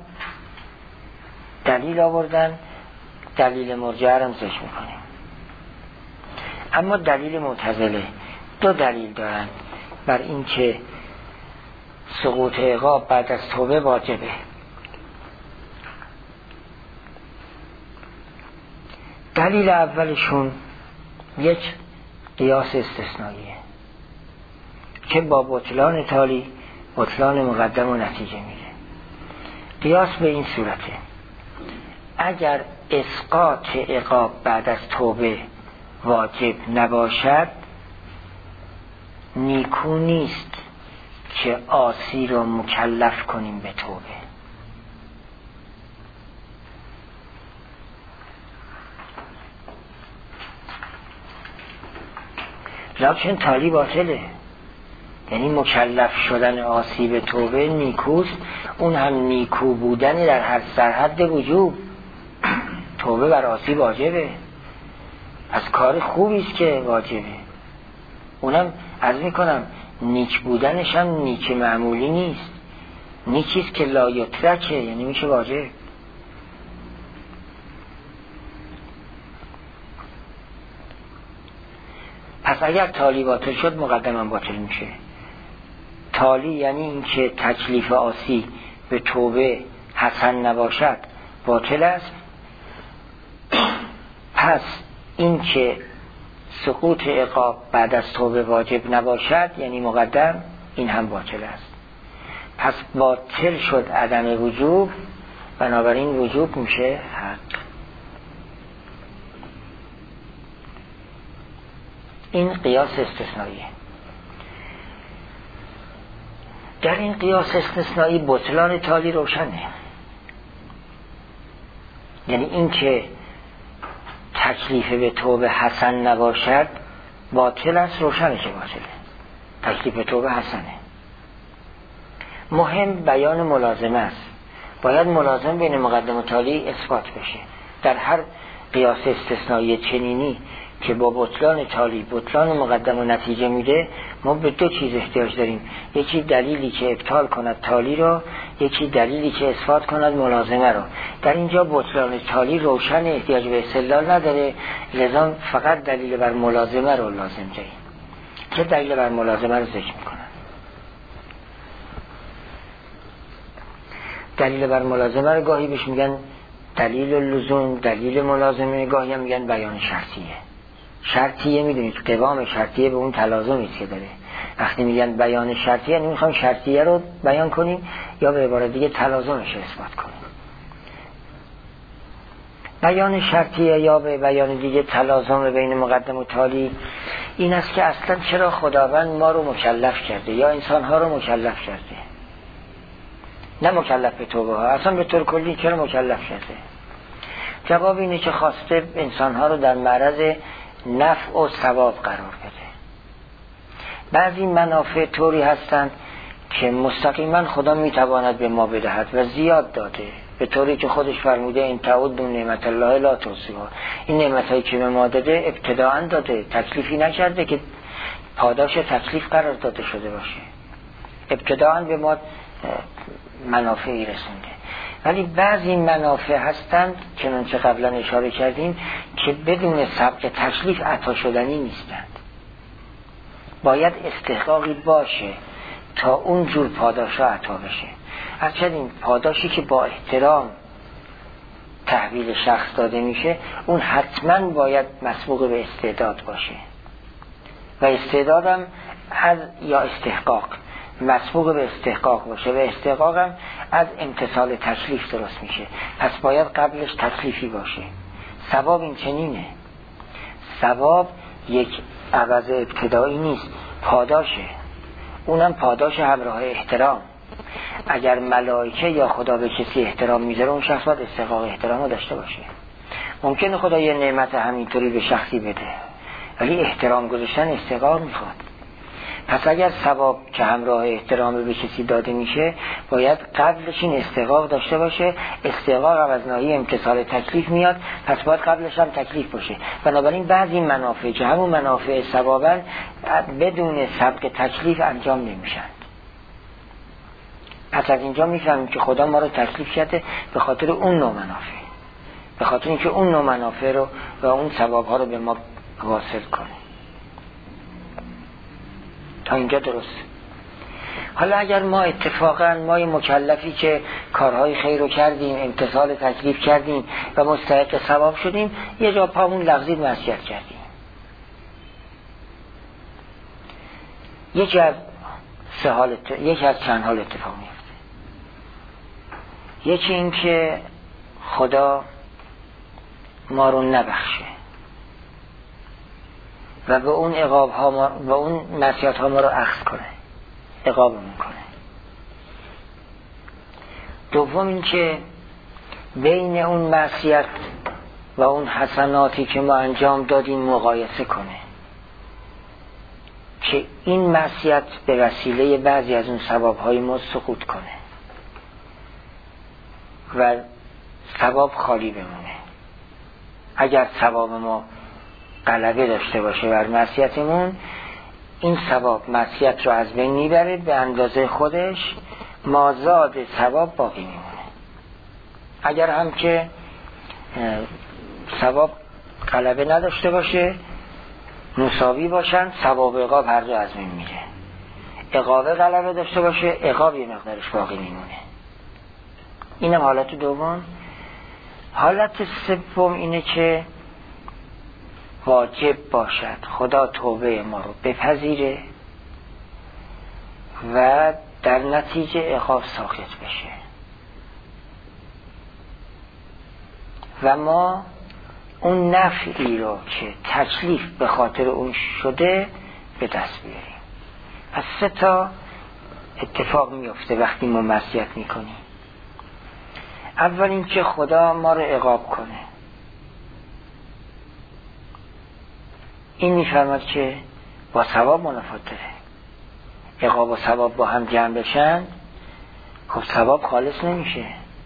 دلیل آوردن، دلیل مرجعه هم ذکر میکنیم. اما دلیل معتزله دو دلیل دارن بر این که سقوط عقاب بعد از توبه واجبه. دلیل اولشون یک قیاس استثنائیه که با بطلان تالی بطلان مقدم و نتیجه میده. قیاس به این صورته: اگر اسقاط عقاب بعد از توبه واجب نباشد، نیکو نیست که عاصی رو مکلف کنیم به توبه. لکن تالی باطله، یعنی مکلف شدن عاصی به توبه نیکوست، اون هم نیکو بودن در هر سرحد وجوب. توبه بر عاصی واجبه، از کار خوبیست که واجبه. اونم عرض میکنم نیک بودنش هم نیک معمولی نیست، نیکیست که لا یترکه، یعنی میشه واجب. پس اگر تالی باطل شد مقدمم باطل میشه. تالی یعنی این که تکلیف عاصی به توبه حسن نباشد باطل است. پس این که سقوط عقاب بعد از توبه واجب نباشد یعنی مقدم، این هم باطل است. پس باطل شد عدم وجوب، بنابراین وجوب میشه حق. این قیاس استثنائیه. در این قیاس استثنایی بطلان تالی روشنه، یعنی این که تکلیف به توبه حسن نباشد باطل است، روشنه که باطله. تکلیف به توبه حسنه. مهم بیان ملازمه است. باید ملازم بین مقدم و تالی اثبات بشه. در هر قیاس استثنایی چنینی که با بطلان تالی بطلان مقدم و نتیجه میده، ما به دو چیز احتیاج داریم: یکی دلیلی که ابطال کند تالی رو، یکی دلیلی که اثبات کند ملازمه رو. در اینجا بطلان تالی روشن، احتیاج به استدلال نداره، لذا فقط دلیل بر ملازمه رو لازم داریم که دلیل بر ملازمه رو ذکر میکنن. دلیل بر ملازمه رو گاهی بهش میگن دلیل لزوم، دلیل ملازمه، گاهی هم میگن بیان شرطیه. شرطیه میدونید قوام شرطیه به اون تلازمی که داره. وقتی میگن بیان شرطیه یعنی میخوام شرطیه رو بیان کنیم یا به عبارت دیگه تلازمش رو اثبات کنیم. بیان شرطیه یا به بیان دیگه تلازم بین مقدم و تالی این است که اصلا چرا خداوند ما رو مکلف کرده یا انسانها رو مکلف کرده، نه مکلف به توبه ها، اصلا به طور کلی چرا مکلف کرده؟ جواب اینه که خواسته انسانها رو در معرض نفع و ثواب قرار بده. بعضی منافع طوری هستند که مستقیما خدا میتواند به ما بدهد و زیاد داده، به طوری که خودش فرموده این تعدوا نعمت الله لا تحصوها. این نعمتایی که به ما داده ابتداءً داده، تکلیفی نکرده که پاداش تکلیف قرار داده شده باشه. ابتداءً به ما منافعی رسونده. ولی بعضی منافع هستند که من چه قبلا اشاره کردیم که بدون سبق تکلیف عطا شدنی نیستند. باید استحقاقی باشه تا اون جور پاداشا عطا بشه. هرچند این پاداشی که با احترام تحویل شخص داده میشه اون حتما باید مسبوق به استعداد باشه و استعدادم از یا استحقاق مسبوق به استحقاق باشه و استحقاق هم از امتثال تکلیف درست میشه، پس باید قبلش تکلیفی باشه. ثواب این چنینه، ثواب یک عوض ابتدایی نیست، پاداشه، اونم پاداش همراه احترام. اگر ملائکه یا خدا به کسی احترام میذاره اون شخص باید استحقاق احترام رو داشته باشه. ممکنه خدا یه نعمت همینطوری به شخصی بده ولی احترام گذاشتن استحقاق میخواد. پس اگر ثواب که همراه احترام به کسی داده میشه باید قبلش این استحقاق داشته باشه. استحقاق از ناحیه امتثال تکلیف میاد، پس باید قبلش هم تکلیف باشه. بنابراین بعضی منافع که همون منافع ثوابن بدون سبق تکلیف انجام نمیشن. پس از اینجا میفهمیم که خدا ما رو تکلیف کرده به خاطر اون نوع منافع، به خاطر اینکه اون نوع منافع رو و اون ثوابها رو به ما واصل کنه. تا اینجا درست. حالا اگر ما اتفاقا ما مکلفی که کارهای خیر رو کردیم، امتثال تکلیف کردیم و مستحق ثواب شدیم، یه جا پامون لغزید معصیت کردیم، یکی از سه حال ات... یکی از چند حال اتفاق میفته. یکی این که خدا ما رو نبخشه و به اون عقاب ها ما و اون معصیت ها ما رو اخذ کنه، عقابمون کنه. دوم این که بین اون معصیت و اون حسناتی که ما انجام دادیم مقایسه کنه که این معصیت به وسیله بعضی از اون ثوابهای ما سقوط کنه و ثواب خالی بمونه. اگر ثواب ما غلبه داشته باشه بر معصیتمون، این ثواب معصیت رو از بین میبره به اندازه خودش، مازاد ثواب باقی میمونه. اگر هم که ثواب غلبه نداشته باشه، مساوی باشن، ثواب و عقاب هر دو از بین میره. عقاب غلبه داشته باشه، عقاب یه مقدارش باقی میمونه. اینم حالت دوم. حالت سوم اینه که واجب باشد خدا توبه ما رو بپذیره و در نتیجه عقاب ساقط بشه و ما اون نفعی رو که تکلیف به خاطر اون شده به دست بیاریم. پس سه تا اتفاق میفته وقتی ما معصیت میکنیم. اول این که خدا ما رو عقاب کنه. این میفرماد که با ثواب منافات داره. عقاب و ثواب با هم جمع بشن، خب ثواب خالص نمیشه.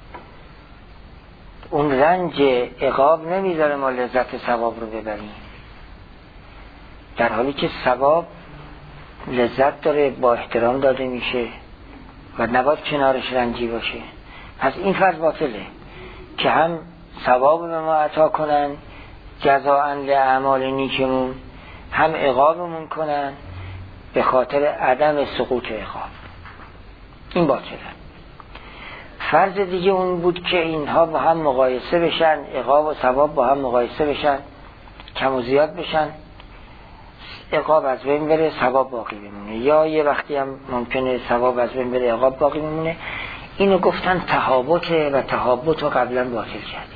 اون رنج عقاب نمیذاره ما لذت ثواب رو ببریم، در حالی که ثواب لذت داره، با احترام داده میشه و نباید کنارش رنجی باشه. پس این فرض باطله که هم ثواب به ما عطا کنن جزاء لأعمال نیکمون، هم عقابمون کنن به خاطر عدم سقوط عقاب. این باطله. فرض دیگه اون بود که اینها با هم مقایسه بشن، عقاب و ثواب با هم مقایسه بشن، کم و زیاد بشن، عقاب از بین بره ثواب باقی بمونه، یا یه وقتی هم ممکنه ثواب از بین بره عقاب باقی بمونه. اینو گفتن تهابطه و تهابط رو قبلا باطل کردیم.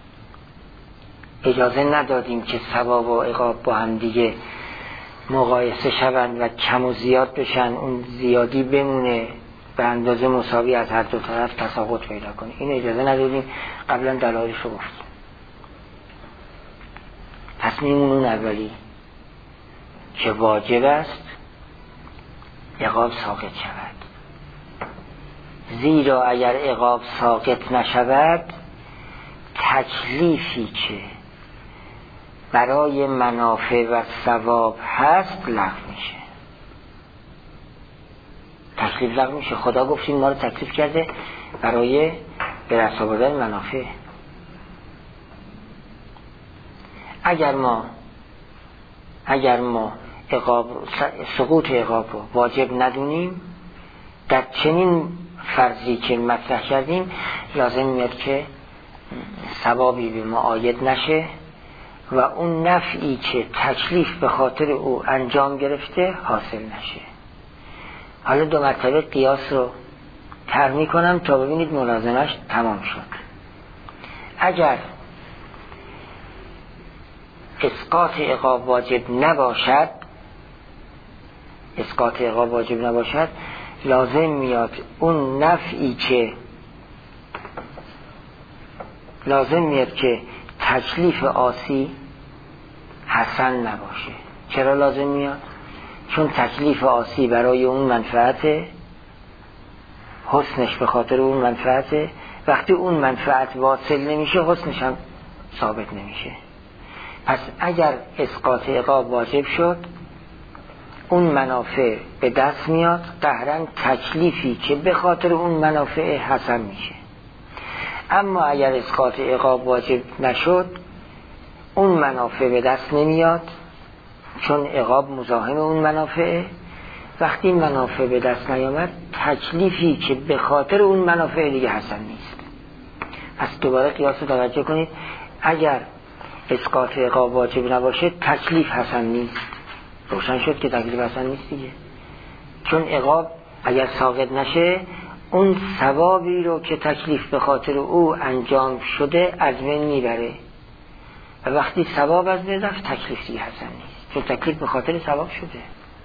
اجازه ندادیم که ثواب و عقاب با هم دیگه مقایسه شوند و کم و زیاد بشن، اون زیادی بمونه به اندازه مساوی از هر دو طرف تساقط پیدا کنه. این اجازه ندادیم، قبلا دلایلش رو گفتیم. پس میمون اون اولی که واجب است عقاب ساقط شود، زیرا اگر عقاب ساقط نشود تکلیفی که برای منافع و ثواب هست لغو میشه. تکلیف لغو میشه. خدا گفتیم ما رو تکلیف کرده برای به دست آوردن منافع. اگر ما اگر ما عقاب سقوط عقاب رو واجب ندونیم، در چنین فرضی که مطرح کردیم لازم میاد که ثوابی به ما عاید نشه و اون نفعی که تکلیف به خاطر او انجام گرفته حاصل نشه. حالا دو مرتبه قیاس رو تر میکنم تا ببینید ملازمش تمام شد. اگر اسقاط عقاب واجب نباشد اسقاط عقاب واجب نباشد لازم میاد اون نفعی که لازم میاد که تکلیف آسی حسن نباشه. چرا لازم میاد؟ چون تکلیف آسی برای اون منفعت، حسنش به خاطر اون منفعت، وقتی اون منفعت واصل نمیشه حسنش هم ثابت نمیشه. پس اگر اسقاط عقاب واجب شد اون منافع به دست میاد، قهرن تکلیفی که به خاطر اون منافع حسن میشه. اما اگر اسقاط عقاب واجب نشد اون منافع به دست نمیاد، چون عقاب مزاحم اون منافعه. وقتی منافع به دست نیامد تکلیفی که به خاطر اون منافع دیگه حسن نیست. پس دوباره قیاس رو توجه کنید. اگر اسقاط عقاب واجب نباشه تکلیف حسن نیست. روشن شد که تکلیف حسن نیست دیگه، چون عقاب اگر ساقط نشه اون ثوابی رو که تکلیف به خاطر او انجام شده از بین میبره و وقتی ثواب از بین رفت تکلیف دیگه حسن نیست، چون تکلیف به خاطر ثواب شده.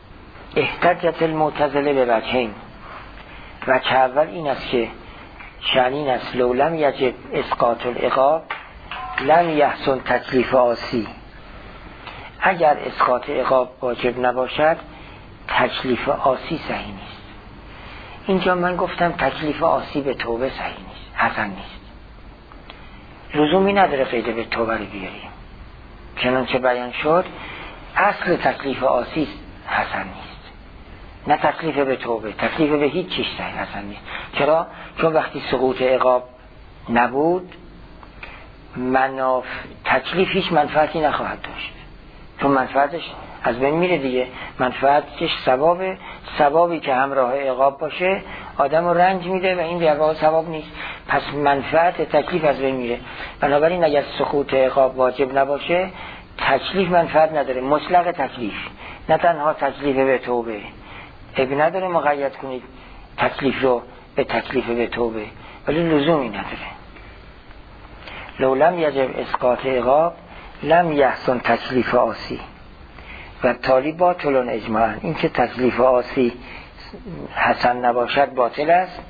احتجت المعتزله به وجهین. وجه اول این است که شأن این است لو لم یجب اسقاط العقاب لم یحصل تکلیف آسی. اگر اسقاط عقاب واجب نباشد تکلیف آسی صحیح نیست. اینجا من گفتم تکلیف آسی به توبه صحیح نیست، حسن نیست. لزومی نداره قید به توبه رو بیاریم، چنانچه بیان شد اصل تکلیف آسی حسن نیست، نه تکلیف به توبه، تکلیف به هیچ چیز صحیح حسن نیست. چرا؟ چون وقتی سقوط عقاب نبود مناف تکلیف هیچ منفعتی نخواهد داشت، چون منفعتش از بین میره دیگه. منفعتش ثوابه، ثوابی که همراه عقاب باشه آدم رو رنج میده و این به واقع ثواب نیست. پس منفعت تکلیف از بین میره. بنابراین اگر سقوط عقاب واجب نباشه تکلیف منفعت نداره، مطلق تکلیف، نه تنها تکلیف به توبه. اب نداره مقید کنید تکلیف رو به تکلیف به توبه، ولی لزومی نداره. لو لم یجب اسقاط عقاب لم یحسن تکلیف آسی و تالی باطلون اجماعاً. این که تکلیف آسی حسن نباشد باطل است.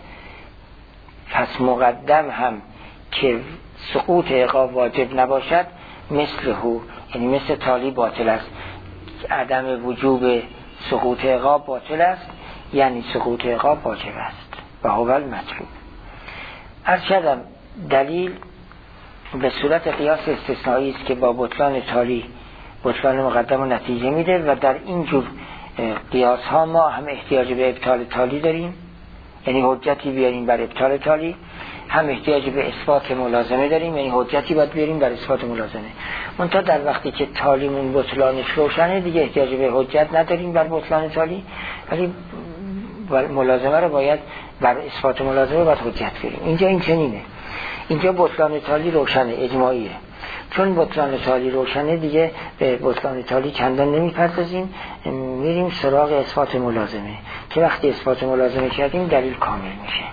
پس مقدم هم که سقوط عقاب واجب نباشد مثل هو، یعنی مثل تالی باطل است. عدم وجوب سقوط عقاب باطل است، یعنی سقوط عقاب واجب است و هو المطلوب. عرض کردم دلیل به صورت قیاس استثنایی است که با بطلان تالی بطلان مقدم و نتیجه میده و در این جور قیاس ها ما هم احتیاج به ابطال تالی داریم، یعنی حجتی بیاریم بر ابطال تالی، هم احتیاج به اثبات ملازمه داریم، یعنی حجتی باید بیاریم بر اثبات ملازمه. منتها در وقتی که تالیمون بطلانش روشنه دیگه احتیاج به حجت نداریم بر بطلان تالی، ولی ملازمه رو باید بر اثبات ملازمه باید حجت بیاریم. اینجا این چنینه، اینجا بطلان تالی روشنه، اجماعیه. چون بطلان تالی روشنه دیگه به بطلان تالی چندان نمیپردازیم، میریم سراغ اثبات ملازمه که وقتی اثبات ملازمه کردیم دلیل کامل میشه.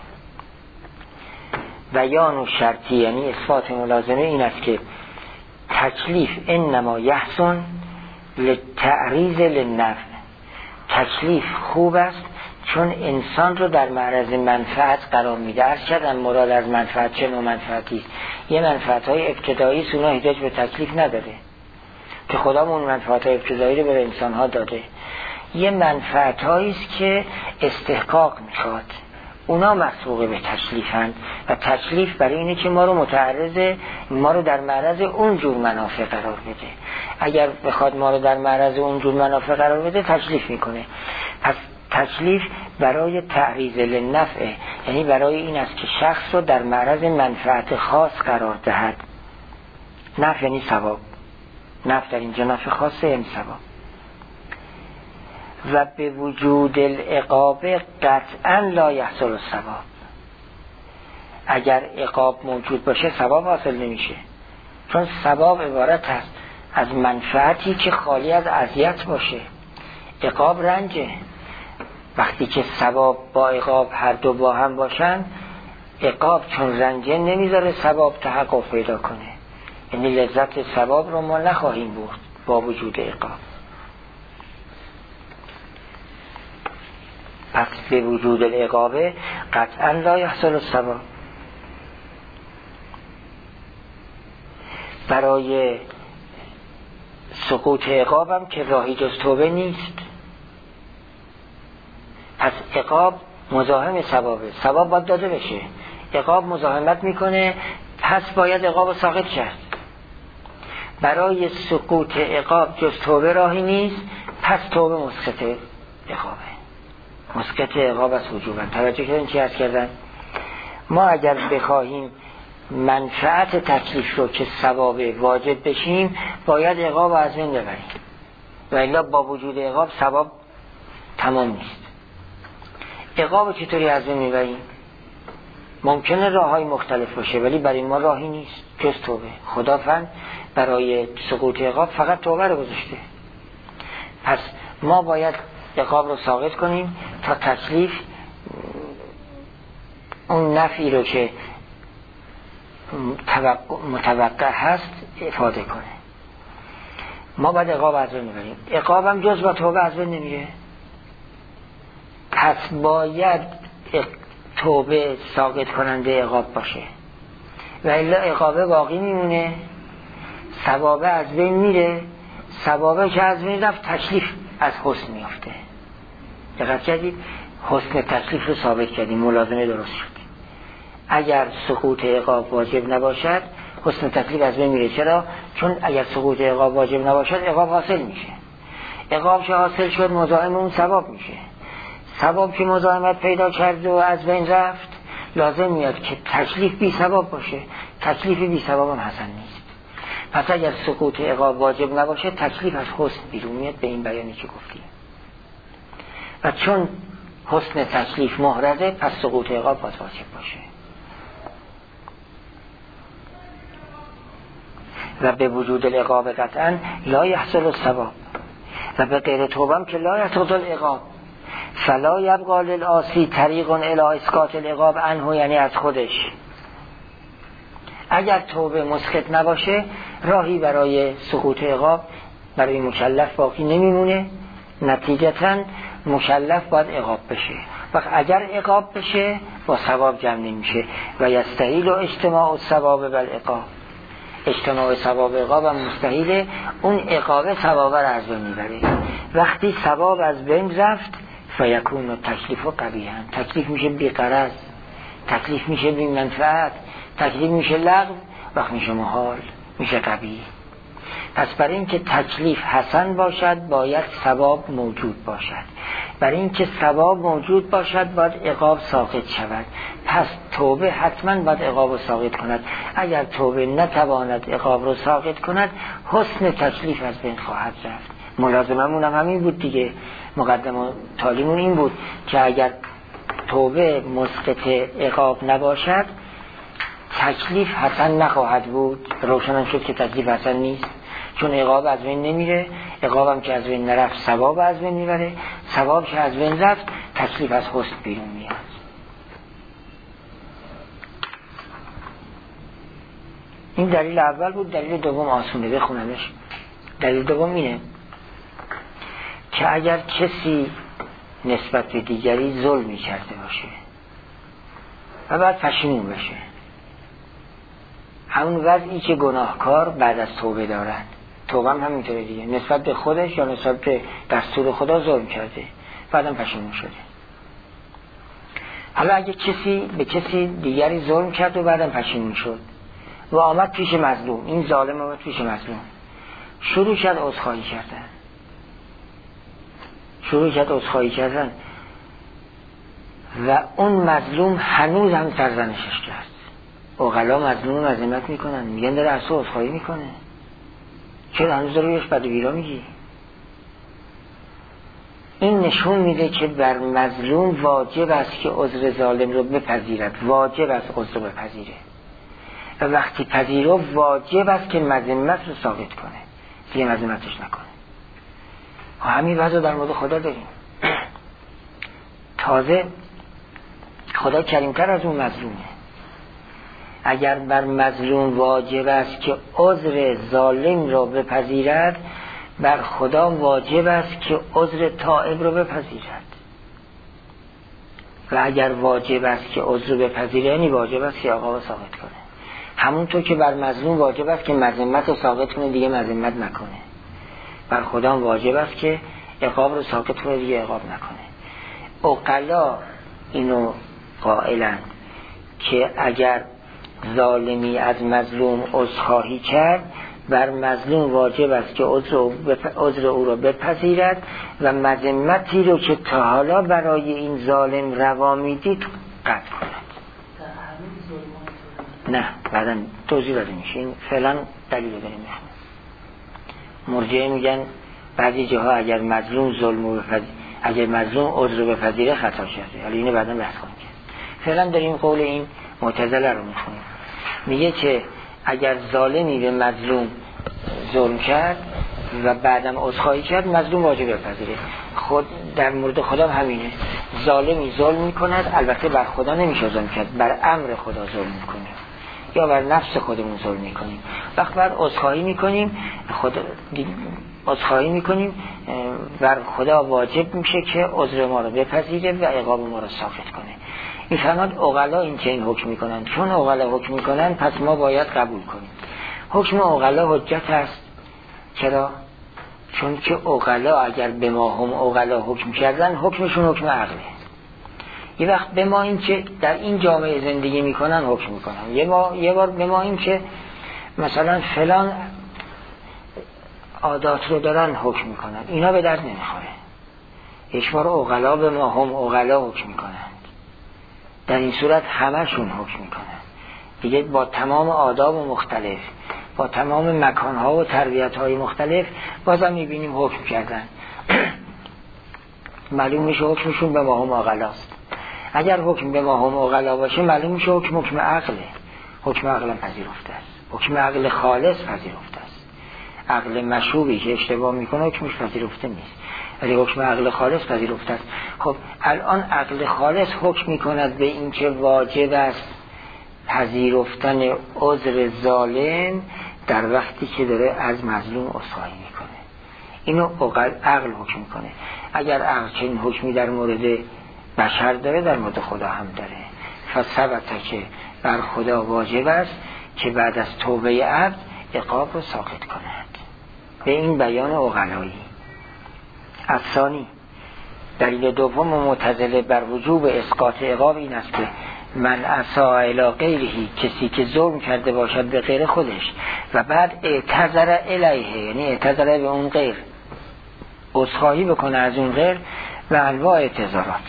بیان و شرطی یعنی اثبات ملازمه این است که تکلیف انما یحسن للتعریض للنفع. تکلیف خوب است چون انسان رو در معرض منفعت قرار میده. عرض کردم مراد از منفعت چه نوع منفعتی است. یه منفعت های ابتدایی سونا احتیاج به تکلیف نداره که خدا اون منفعت های ابتدایی رو به انسان ها داده. یه منفعت هایی است که استحقاق میخواد، اونا مسبوق به تکلیفند و تکلیف برای اینه که ما رو متعرض، ما رو در معرض اون جور منافع قرار بده. اگر بخواد ما رو در معرض اون جور منافع قرار بده تکلیف میکنه. پس تکلیف برای تعریض للنفع، یعنی برای این است که شخص رو در معرض منفعت خاص قرار دهد. نفع یعنی ثواب، نفع در اینجا نفع خاصه یعنی ثواب. و به وجود العقاب قطعا لا یحصل الثواب. اگر عقاب موجود باشه ثواب حاصل نمیشه، چون ثواب عبارت است از منفعتی که خالی از اذیت باشه. عقاب رنجه، وقتی که ثواب با عقاب هر دو با هم باشن، عقاب چون رنجه نمیذاره ثواب تحقق پیدا کنه، یعنی لذت ثواب رو ما نخواهیم برد با وجود عقاب. پس به وجود العقاب قطعا لا یحصل الثواب. برای سقوط عقابم که راهی جز توبه نیست. پس عقاب مزاحم ثوابه، ثواب باید داده بشه، عقاب مزاحمت میکنه، پس باید عقاب رو ساقط کرد. برای سقوط عقاب جز توبه راهی نیست، پس توبه مسقط عقابه، مسقط عقاب از وجوبا. توجه کردین چی عرض کردن؟ ما اگر بخواهیم منفعت تکلیف رو که ثواب واجب بشیم، باید عقاب از بین ببریم، و الا با وجود عقاب ثواب تمام نیست. عقاب چطوری از بین میبریم؟ ممکنه راه های مختلف باشه، ولی برای ما راهی نیست جز توبه. خداوند برای سقوط عقاب فقط توبه رو گذاشته. پس ما باید عقاب رو ساقط کنیم تا تکلیف اون نفعی رو که متوقع هست افاده کنه. ما باید عقاب از بین میبریم. عقاب هم جز با توبه از بین نمیره، پس باید توبه ساقط کننده عقاب باشه، و الا عقابه باقی میمونه، ثوابه از بین میره. ثوابه که از بین رفت، تکلیف از حسن میافته. دقت کردید؟ حسن تکلیف رو ثابت کردیم، ملازمه درست شد. اگر سقوط عقاب واجب نباشد، حسن تکلیف از بین میره. چرا؟ چون اگر سقوط عقاب واجب نباشد، عقاب حاصل میشه. عقاب که حاصل شد، مزاحم اون ثواب میشه. ثواب که مزاحمت پیدا کرد و از بین رفت، لازم میاد که تکلیف بی ثواب باشه. تکلیف بی ثواب هم حسن نیست. پس اگر سقوط عقاب واجب نباشه، تکلیف از حسن بیرون میاد، به این بیانی که گفتیم. و چون حسن تکلیف محرزه، پس سقوط عقاب باید واجب باشه. و به وجود العقاب قطعا لا یحصل الثواب، و به غیر توبه که لا یحصل العقاب. فلا یبقى للعاصی طریق الی اسقاط العقاب عنه، یعنی از خودش. اگر توبه مسقط نباشه، راهی برای سقوط عقاب برای مکلف باقی نمیمونه. نتیجتاً مکلف باید عقاب بشه. وقت اگر عقاب بشه، با ثواب جمع نمیشه. و یستحیل و اجتماع الثواب بالعقاب، اجتماع ثواب عقاب هم مستحیله. اون عقاب ثواب رو از بین میبره. وقتی ثواب از بین رفت، فیکون تکلیف و قبیحا، تکلیف میشه بی‌غرض، تکلیف میشه بی منفعت، تکلیف میشه لغو، وقت میشه محال، میشه قبیح. پس برای اینکه تکلیف حسن باشد، باید ثواب موجود باشد. برای اینکه ثواب موجود باشد، باید عقاب ساقط شود. پس توبه حتما باید عقاب رو ساقط کند. اگر توبه نتواند عقاب رو ساقط کند، حسن تکلیف از بین خواهد رفت. ملازممون هم همین بود دیگه، مقدم و تالیمون این بود که اگر توبه مسقط عقاب نباشد، تکلیف حسن نخواهد بود. روشن شد که تکلیف حسن نیست، چون عقاب از بین نمیره. عقابم که از بین نرفت، ثواب از بین میبره. ثواب که از بین رفت، تکلیف از حسن بیرون میاد. این دلیل اول بود. دلیل دوم آسونه، بخونمش. دلیل دوم اینه که اگر کسی نسبت به دیگری ظلمی کرده باشه و بعد پشیمون بشه، همون وضعی که گناهکار بعد از توبه دارن، توبه هم همینطوره دیگه، نسبت به خودش یا نسبت به دستور خدا ظلم کرده، بعدم پشیمون شده. حالا اگه کسی به کسی دیگری ظلم کرد و بعدم پشیمون شد و آمد پیش مظلوم، این ظالم آمد پیش مظلوم، شروع کرد عذرخواهی کردن شروع کرد عذرخواهی کردن و اون مظلوم هنوز هم سرزنشش کرد. عقلا مظلوم مذمت میکنن، میگن داره از تو عذرخواهی میکنه، چرا هنوز داره بهش بد و بیرا میگی؟ این نشون میده که بر مظلوم واجب است که عذر ظالم رو بپذیرد، واجب است عذر رو بپذیره، و وقتی پذیرو واجب است که مذمت رو ساقط کنه، دیگه مذمتش نکنه. همین وضع در مورد خدا داریم. تازه خدا کریمتر از اون مظلومه. اگر بر مظلوم واجب است که عذر ظالم را بپذیرد، بر خدا واجب است که عذر تائب را بپذیرد. و اگر واجب است که عذر بپذیره، یعنی واجب است که عقاب ثابت کنه. همونطور که بر مظلوم واجب است که مذمت رو ثابت کنه، دیگه مذمت نکنه، بر خدا واجب است که عقاب رو ثابت کنه، دیگه عقاب نکنه. عقلا اینو قائلند که اگر ظالمی از مظلوم عذرخواهی کرد، بر مظلوم واجب است که عذر او را بپذیرد و مذمتی رو که تا حالا برای این ظالم روا میدید قطع کند. نه بعدا توضیح داده میشه، این فعلا دلیل داریم. مرجعه میگن بعضی جاها اگر مظلوم ظلم بپذیر، اگر مظلوم عذر بپذیره خطا کرده. حالا اینو بعدا بحث کنیم. فعلا داریم قول این معتزله رو میخونیم. میگه که اگر ظالمی به مظلوم ظلم کرد و بعدم عذرخواهی کرد، مظلوم واجب بپذیره. خود در مورد خدا همینه. ظالمی ظلم میکند، البته بر خدا نمیشه ظلم کرد، بر امر خدا ظلم میکنه یا بر نفس خودمون ظلم میکنیم. وقت بعد عذرخواهی میکنیم، خدا عذرخواهی میکنیم، بر خدا واجب میشه که عذر ما رو بپذیره و عقاب ما رو ساقط کنه. این فرماد عقلا این که این حکم میکنن، چون عقلا حکم میکنن پس ما باید قبول کنیم. حکم عقلا حجت است. چرا؟ چون که عقلا اگر به ما هم عقلا حکم کردن، حکمشون حکم عقله. یه وقت به ما این که در این جامعه زندگی میکنن حکم میکنن، یه, ما یه بار به ما این که مثلا فلان عادات رو دارن حکم میکنن، اینا به درد نمیخوره. یک بار عقلا به ما هم عقلا حکم میکنن، در این صورت همشون حکم میکنن دیگه، با تمام آداب و مختلف، با تمام مکانها و تربیت‌های مختلف، بازم میبینیم حکم کردن. معلوم میشه حکمشون به ما هم عقلاست. اگر حکم به ما هم عقلا باشه، معلوم میشه حکم حکم عقله. حکم عقل پذیرفته است، حکم عقل خالص پذیرفته است. عقل مشوبی که اشتباه میکنه حکمش پذیرفته نیست، ولی حکم عقل خالص پذیرفته است. خب الان عقل خالص حکم میکند به این که واجب است پذیرفتن عذر ظالم در وقتی که داره از مظلوم عذرخواهی میکنه. اینو عقل حکم میکنه. اگر عقل چنین حکمی در مورد بشر داره، در مورد خدا هم داره. فثبت که بر خدا واجب است که بعد از توبه عبد عقاب رو ساقط کند. به این بیان عقلایی. الثانی، دلیل دوم معتزله بر وجوب اسقاط عقاب این است که من عصا الی غیرهی، کسی که ظلم کرده باشد به غیر خودش و بعد اعتذر الیه، یعنی اعتذر به اون غیر، عذرخواهی بکنه از اون غیر و انواع اعتذارات،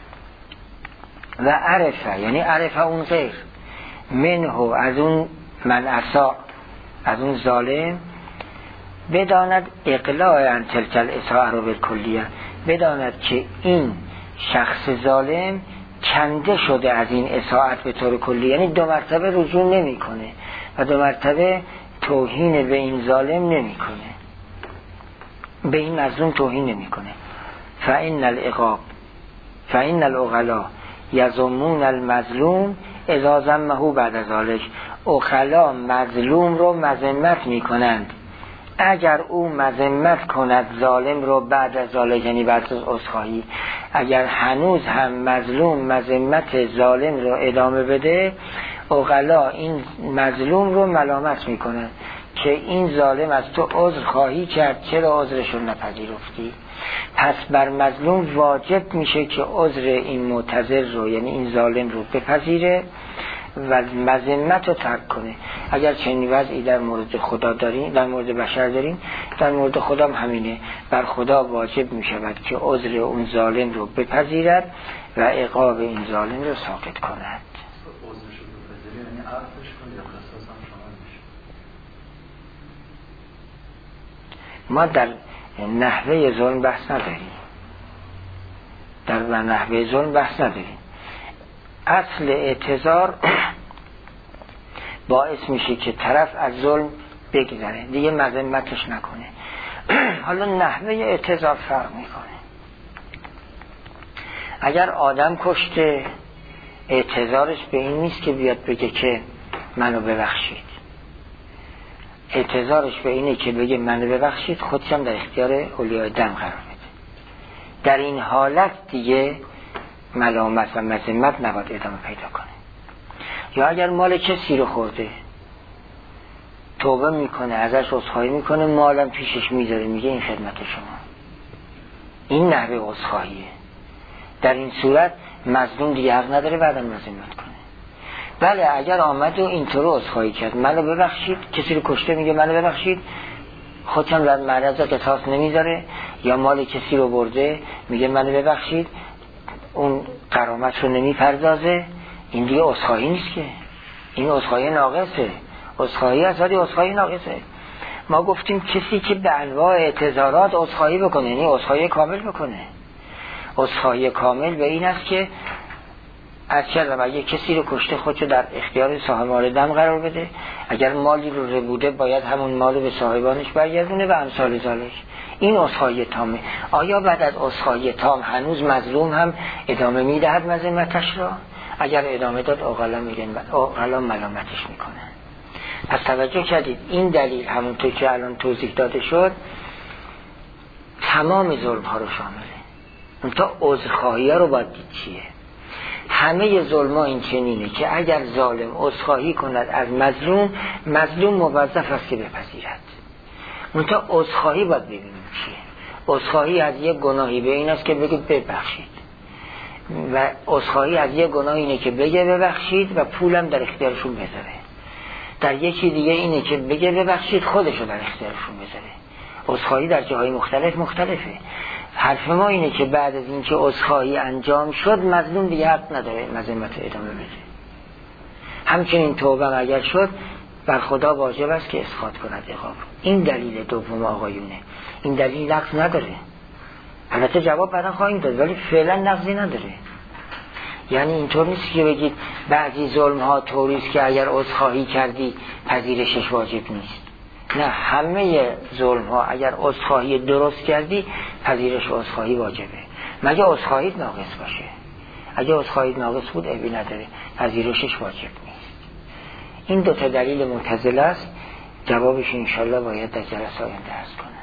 و عرفه یعنی عرفه اون غیر، منه از اون من عصا، از اون ظالم، بداند اقلاع عن تلک الاساءه رو بالکلیه، بداند که این شخص ظالم کنده شده از این اساءت به طور کلی، یعنی دو مرتبه رجوع نمی کنه و دو مرتبه توهین به این ظالم نمی کنه، به این مظلوم توهین نمی کنه. فإن العقاب فإن العقلاء یذمون المظلوم اذا ذمه بعد ذلك، عقلا مظلوم رو مذمت می کنند اگر او مذمت کند ظالم رو بعد از ذلك، یعنی بعد از عذرخواهی. اگر هنوز هم مظلوم مذمت ظالم رو ادامه بده، عقلا این مظلوم رو ملامت میکنن که این ظالم از تو عذر خواهی کرد، چرا عذرش رو نپذیرفتی؟ پس بر مظلوم واجب میشه که عذر این معتذر رو، یعنی این ظالم رو بپذیره و مذمت رو ترک کنه. اگر چنین وضعی در مورد خدا داریم، در مورد بشر داریم، در مورد خدا هم همینه. بر خدا واجب می شود که عذر اون ظالم رو بپذیرد و عقاب این ظالم رو ساقط کند. ما در نحوه ظلم بحث نداریم، در نحوه ظلم بحث نداریم. اصل اعتذار باعث میشه که طرف از ظلم بگذره، دیگه مذمتش نکنه. حالا نحوه اعتذار فرق میکنه. اگر آدم کشته اعتذارش به این نیست که بیاد بگه که منو ببخشید، اعتذارش به اینه که بگه منو ببخشید، خودشم در اختیار اولیای دم قرار بده. در این حالت دیگه ملامت و مذمت نباید ادامه پیدا کنه. یا اگر مال کسی رو خورده توبه میکنه، ازش عذرخواهی میکنه، مالم پیشش میذاره، میگه این خدمت شما. این نحوه عذرخواهیه. در این صورت مظلوم دیگه حق نداره بعدم مذمت کنه. بله اگر آمد و اینطور عذرخواهی کرد منو ببخشید، کسی رو کشته میگه منو ببخشید، خودشم در معرض قصاص نمیذاره، یا مال کسی رو برده میگه منو ببخشید، اون غرامت رو نمیپردازه، این دیگه عذرخواهی نیست که، این عذرخواهی ناقصه. عذرخواهی از ولی عذرخواهی ناقصه. ما گفتیم کسی که به انواع اعتذارات عذرخواهی بکنه، یعنی عذرخواهی کامل بکنه. عذرخواهی کامل به این است که از کردم اگه کسی رو کشته خودشو در اختیار صاحبان دم قرار بده، اگر مالی رو ربوده باید همون مال رو به صاحبانش برگردونه و امثال ذالک. این عذرخواهی تامه. آیا بعد از عذرخواهی تام هنوز مظلوم هم ادامه میدهد مذمتش را؟ اگر ادامه داد اوغلا میگن اوغلا ملامتش میکنه. پس توجه کردید این دلیل همونطور که الان توضیح داده شد تمام ظلم ها رو شامله. اون تا عذرخواهی ها رو باید دید چیه. همه ظلم ها این چنینه که اگر ظالم عذرخواهی کند از مظلوم، مظلوم موظف است که بپذیرد. اون تا عذرخواهی باید ببینیم چیه. عذرخواهی از یک گناهی به این است که بگه ببخشید، و عذرخواهی از یک گناه اینه که بگه ببخشید و پولم در اختیارشون بذاره. در یکی دیگه اینه که بگه ببخشید خودشو در اختیارشون بذاره. عذرخواهی در جاهای مختلف مختلفه. حرف ما اینه که بعد از اینکه عذرخواهی انجام شد مظلوم دیگه حق نداره مذمت ادامه بده. همچنین توبه اگر شد بر خدا واجب است که اسقاط کند عقاب. این دلیل دوم آقایونه. این دلیل نقض نداره. البته جواب بعدا خواهیم داد ولی فعلا نقضی نداره. یعنی اینطور نیست که بگید بعضی ظلم ها طوریست که اگر عذرخواهی کردی پذیرشش واجب نیست. نه، همه ظلم ها اگر عذرخواهی درست کردی پذیرش عذرخواهی واجبه، مگه عذرخواهی ناقص باشه. اگه عذرخواهی ناقص بود عیبی نداره، پذیرشش واجب نیست. این دو تا دلیل معتزله است. جوابش انشالله باید در جلسه آینده عرض کنم.